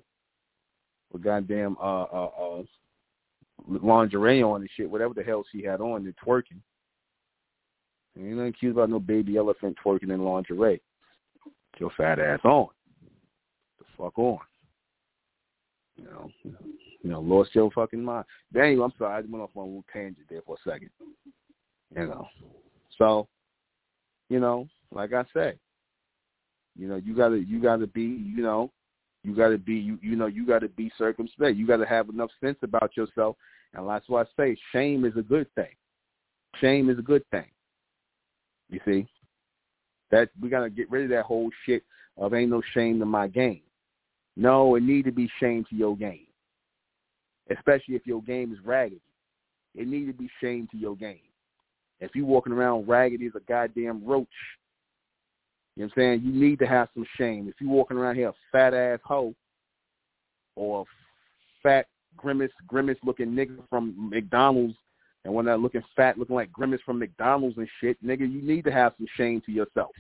lingerie on and shit, whatever the hell she had on and twerking. And you ain't accused about no baby elephant twerking in lingerie. Get your fat ass on. The fuck on. You know, lost your fucking mind. Dang, I'm sorry, I just went off on a little tangent there for a second. You know. So, you know, like I said, you know, you gotta be, you know, you gotta be circumspect. You gotta have enough sense about yourself. And that's why I say shame is a good thing. Shame is a good thing. You see? That we gotta get rid of that whole shit of ain't no shame to my game. No, it need to be shame to your game. Especially if your game is raggedy. It need to be shame to your game. If you walking around raggedy as a goddamn roach, you know what I'm saying, you need to have some shame. If you walking around here a fat ass hoe or a fat grimace looking nigga from McDonald's, and when that looking fat, looking like Grimace from McDonald's and shit, nigga, you need to have some shame to yourself.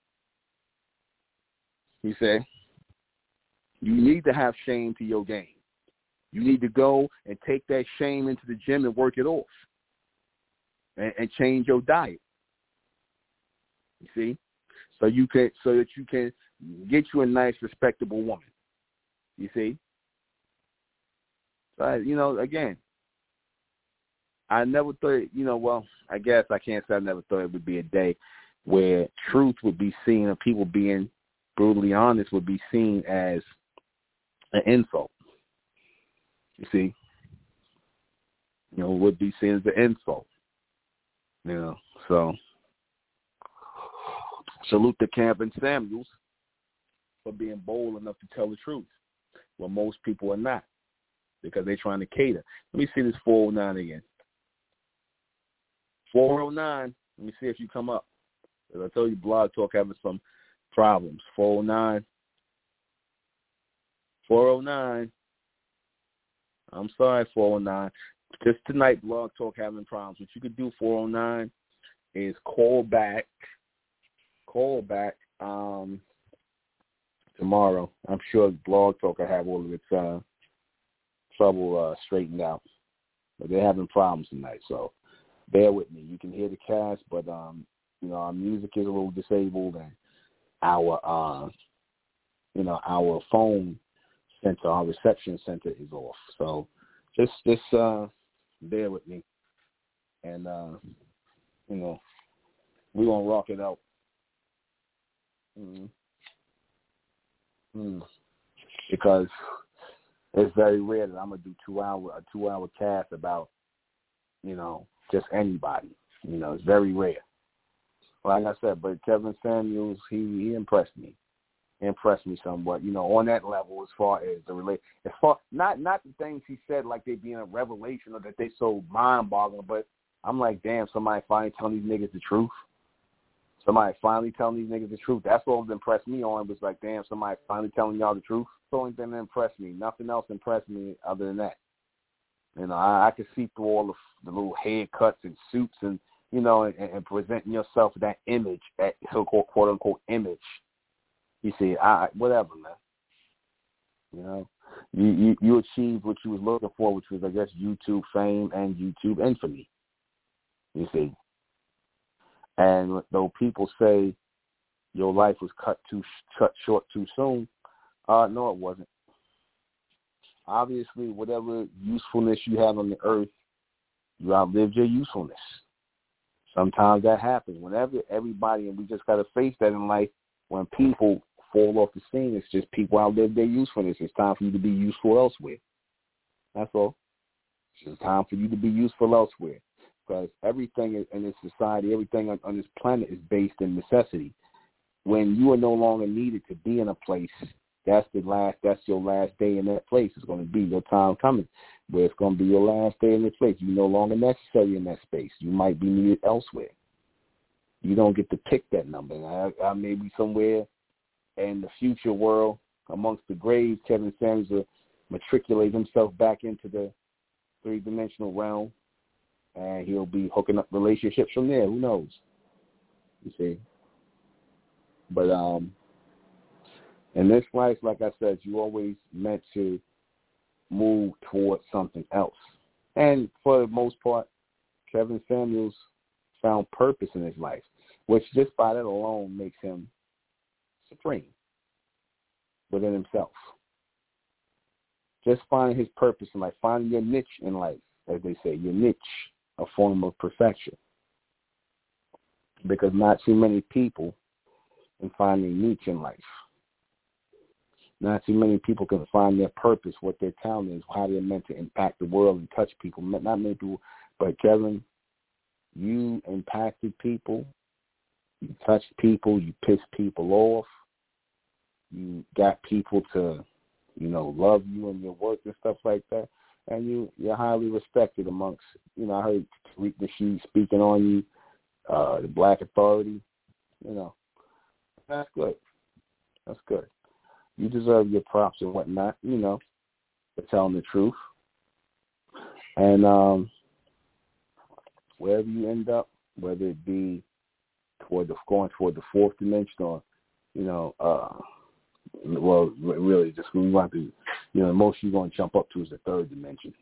You say? You need to have shame to your game. You need to go and take that shame into the gym and work it off. And change your diet. You see? So that you can get you a nice, respectable woman. You see? So, you know, again, I never thought, you know, well, I guess I can't say I never thought it would be a day where truth would be seen, or people being brutally honest would be seen as an insult. You see? You know, would be seen as an insult. You know, so salute to Kevin Samuels for being bold enough to tell the truth, when most people are not, because they're trying to cater. Let me see this 409 again. 409. Let me see if you come up. As I told you, Blog Talk having some problems. 409. 409. I'm sorry, 409. Just tonight, Blog Talk having problems. What you could do, 409, is call back tomorrow. I'm sure Blog Talk will have all of its trouble straightened out. But they're having problems tonight, so bear with me. You can hear the cast, but you know, our music is a little disabled, and our phone center, our reception center is off. So just bear with me, and you know, we're gonna rock it out. Because it's very rare that I'm gonna do a two hour cast about, you know, just anybody. You know, it's very rare. Like I said, but Kevin Samuels, he impressed me. Impressed me somewhat, you know, on that level, as far as not the things he said like they being a revelation or that they so mind-boggling, but I'm like, damn, somebody finally telling these niggas the truth. Somebody finally telling these niggas the truth. That's what impressed me on. Was like, damn, somebody finally telling y'all the truth. That's the only thing that impressed me. Nothing else impressed me other than that. You know, I could see through all the little haircuts and suits and, you know, and presenting yourself that image, that so-called quote-unquote image. You see, whatever, man. You know, You achieved what you was looking for, which was, I guess, YouTube fame and YouTube infamy. You see. And though people say your life was cut short too soon, no, it wasn't. Obviously, whatever usefulness you have on the earth, you outlived your usefulness. Sometimes that happens. Whenever everybody, and we just got to face that in life, when people fall off the scene, it's just people outlive their usefulness. It's time for you to be useful elsewhere. That's all. It's just time for you to be useful elsewhere. Because everything in this society, everything on this planet is based in necessity. When you are no longer needed to be in a place, that's your last day in that place. It's going to be your time coming where it's going to be your last day in this place. You're no longer necessary in that space. You might be needed elsewhere. You don't get to pick that number. I may be somewhere in the future world amongst the graves. Kevin Samuels will matriculate himself back into the three-dimensional realm, and he'll be hooking up relationships from there. Who knows? You see? But in this life, like I said, you always meant to move towards something else. And for the most part, Kevin Samuels found purpose in his life, which just by that alone makes him supreme within himself. Just finding his purpose in life, finding your niche in life, as they say, your niche, a form of perfection. Because not too many people can find their niche in life. Not too many people can find their purpose, what their talent is, how they're meant to impact the world and touch people. Not many people, but Kevin, you impacted people, you touched people, you pissed people off, you got people to, love you and your work and stuff like that. And you're highly respected amongst, I heard Tariq Nasheed speaking on you, the Black Authority, That's good. That's good. You deserve your props and whatnot, for telling the truth. And wherever you end up, whether it be going toward the fourth dimension or, well, really just we want to, the most you're going to jump up to is the third dimension.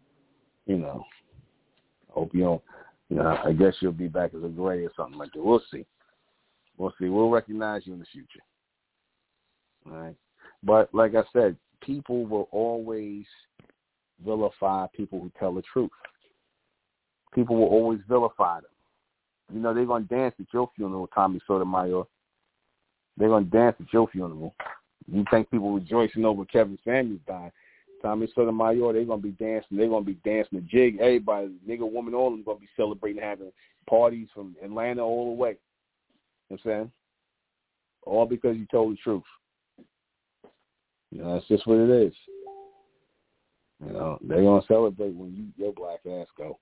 Hope you don't, I guess you'll be back as a gray or something like that. We'll see. We'll recognize you in the future. All right. But like I said, people will always vilify people who tell the truth. People will always vilify them. They're going to dance at your funeral, Tommy Sotomayor. They're going to dance at your funeral. You think people rejoicing over Kevin Samuels dying. Tommy Sotomayor, they're going to be dancing. They're going to be dancing the jig. Everybody, nigga, woman, all of them going to be celebrating, having parties from Atlanta all the way. You know what I'm saying? All because you told the truth. That's just what it is. They're going to celebrate when your black ass go.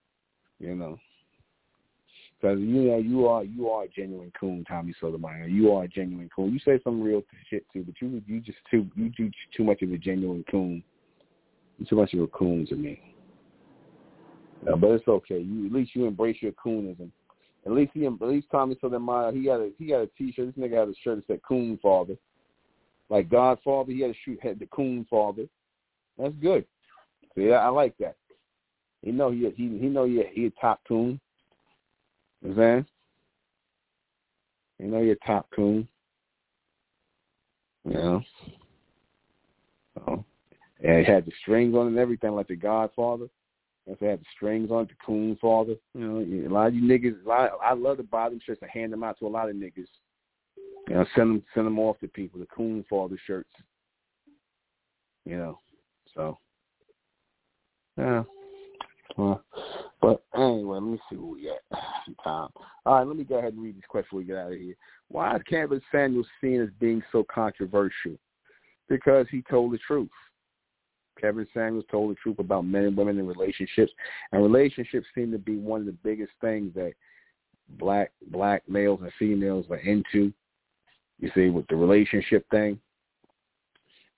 Because, you are a genuine coon, Tommy Sotomayor. You are a genuine coon. You say some real shit, too, but you do too much of a genuine coon. You're too much of a coon to me. But it's okay. At least you embrace your coonism. At least Tommy Sotomayor, he had a T-shirt. This nigga had a shirt that said Coon Father. Like Godfather, he had the Coon Father. That's good. So yeah, I like that. He a top coon. You know what I'm saying? You're a top coon. So, and it had the strings on it and everything, like the Godfather. It had the strings on it, the Coon Father. A lot of you niggas, I love to buy them shirts and hand them out to a lot of niggas. Send them off to people, the Coon Father shirts. So, yeah. But anyway, let me see who we at. Time. All right, let me go ahead and read this question before we get out of here. Why is Kevin Samuels seen as being so controversial? Because he told the truth. Kevin Samuels told the truth about men and women in relationships, and relationships seem to be one of the biggest things that black males and females are into. You see, with the relationship thing.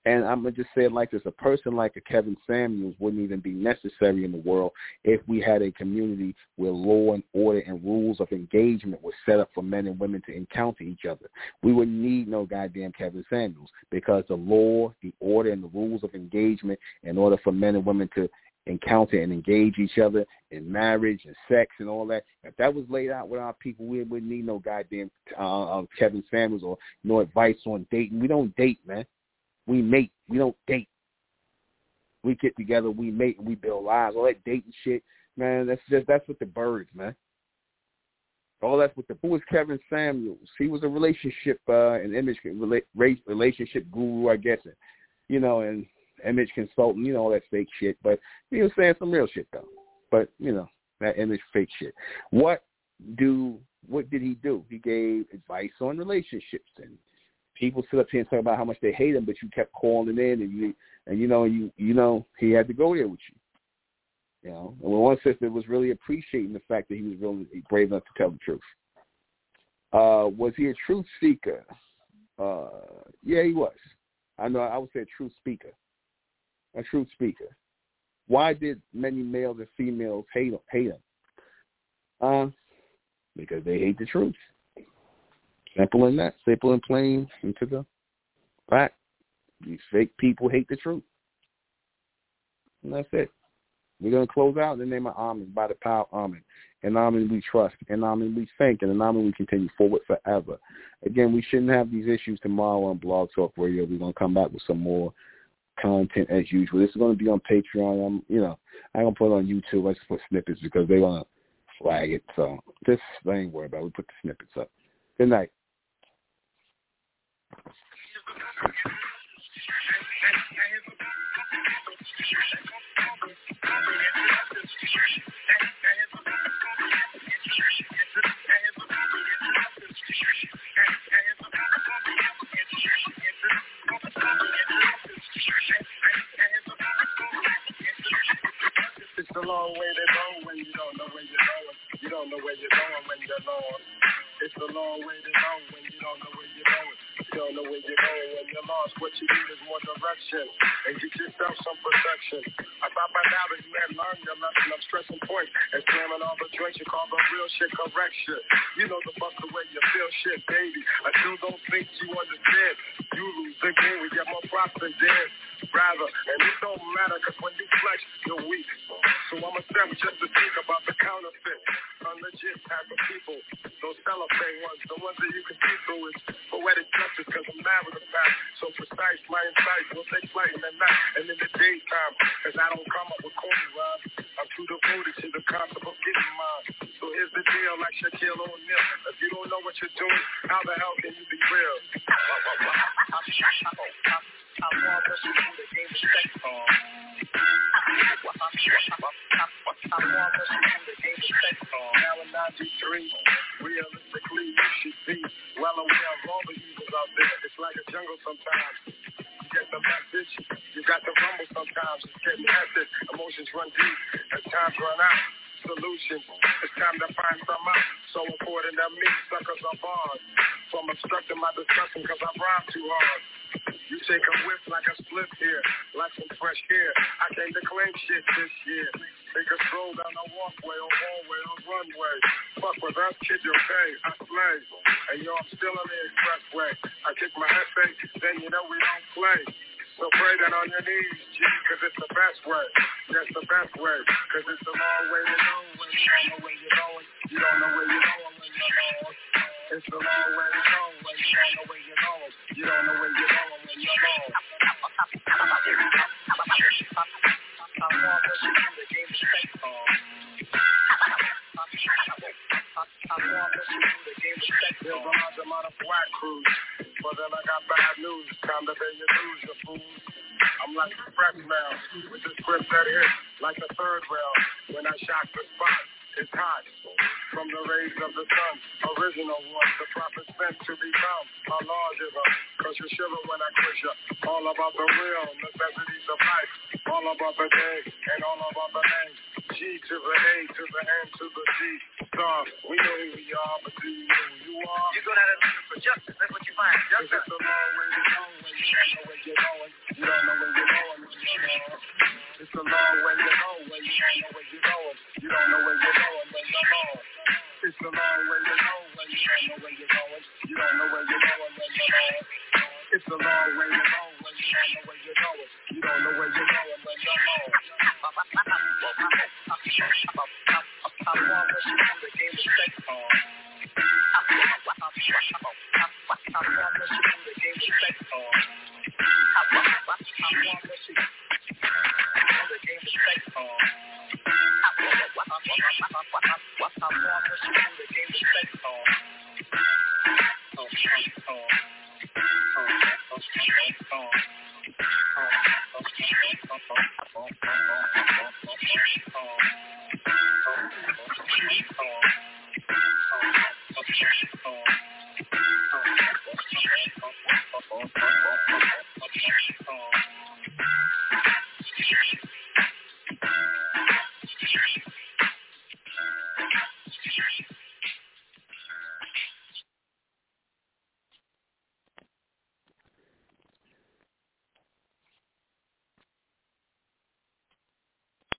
And I'm going to just say it like this. A person like a Kevin Samuels wouldn't even be necessary in the world if we had a community where law and order and rules of engagement were set up for men and women to encounter each other. We wouldn't need no goddamn Kevin Samuels, because the law, the order, and the rules of engagement in order for men and women to encounter and engage each other in marriage and sex and all that, if that was laid out with our people, we wouldn't need no goddamn Kevin Samuels or no advice on dating. We don't date, man. We mate. We don't date. We get together, we mate, and we build lives. All that dating shit, man, that's with the birds, man. All that's with who was Kevin Samuels? He was a relationship and image relationship guru, I guess, and image consultant, all that fake shit. But he was saying some real shit though. But that image fake shit. What did he do? He gave advice on relationships, and people sit up here and talk about how much they hate him, but you kept calling in, and he had to go there with you. And one sister was really appreciating the fact that he was really brave enough to tell the truth. Was he a truth seeker? Yeah, he was. I would say a truth speaker. A truth speaker. Why did many males and females hate him? Because they hate the truth. Simple and that. Simple and plain into the fact. These fake people hate the truth. And that's it. We're going to close out in the name of Amen, by the power of Amen. In Amen we trust. In Amen we thank. And in Amen we continue forward forever. Again, we shouldn't have these issues tomorrow on Blog Talk Radio. We're going to come back with some more content as usual. This is going to be on Patreon. I'm going to put it on YouTube. I just put snippets because they want to flag it. So just ain't worry about it. We put the snippets up. Good night. It's a long way to go when you don't know where you're going. You don't know where you're going when you're lost. It's a long way to go when you don't know where you're going. You don't know where you're going when you're lost. What you need is more direction and get yourself some protection. I thought by now that you had learned your lesson of stressing points and slamming all the joints you call the real shit correction. You know the fuck the way you feel shit, baby. I still don't think you understand. You lose the game, we get more props than dead. Rather, and it don't matter, cause when you flex, you're weak. So I'm a step just to think about the counterfeit, unlegit type of people. Those cellophane ones, the ones that you can see through is poetic justice, cause I'm mad with the past. So precise, my insights will take flight in the night and in the daytime, cause I don't come up with corny rhymes. I'm too devoted to the concept of getting mine. So here's the deal, like Shaquille O'Neal. If you don't know what you're doing, how the hell can you be real? I want us to do the game of sex. I want us to do the game of sex. Now in 93, realistically, you should be well aware of all the evils out there. It's like a jungle sometimes. You get the message, you got the rumble sometimes. It's getting hectic, emotions run deep, as times run out. Solutions, it's time to find some out. So important that me, suckers are bars. So I'm obstructing my discussion cause I rhyme too hard. You take a whiff like a split here, like some fresh air. I came to claim shit this year. Take a stroll down the walkway or hallway or runway. Fuck with us, kid, you're okay, I slay. And yo, I'm still on the expressway. I kick my head fake, then you know we don't play. So pray that on your knees, G, cause it's the best way. Yes, the best way, cause it's the long way to go when you don't know where you're going. You don't know where you're going when you're lost. It's the long way to go when you don't know where you're going. You don't know where you're going when you're lost. I want us to do the game of sex. I want us to do the game of sex. There's a large amount of black crews, but then I got bad news. Time to pay your dues, you fools. I'm like a fresh man with the script that hit like a third rail. When I shock the spot, it's hot. From the rays of the sun, original one, the prophet sent to become a lawgiver. Cause you shiver when I crush you. All about the real necessities of life. All about the day and all about the name. G to the A to the N to the G. superstar. We know who we are, but do you know who you are? You go down and looking for justice. That's what you find. Justice. It's a long way to go when you don't know where you're going. You don't know where you're going. It's a long way to go when you don't know where you're going. You don't know where you're going when you're lost. It's a long way to go when you don't know where you're going. You don't know where you're going when you're lost. It's a long way to go when you don't know where you're going. You don't know where you're going when you're lost. I promise you the game is fake. I promise you the game is fake. I promise you the game is fake.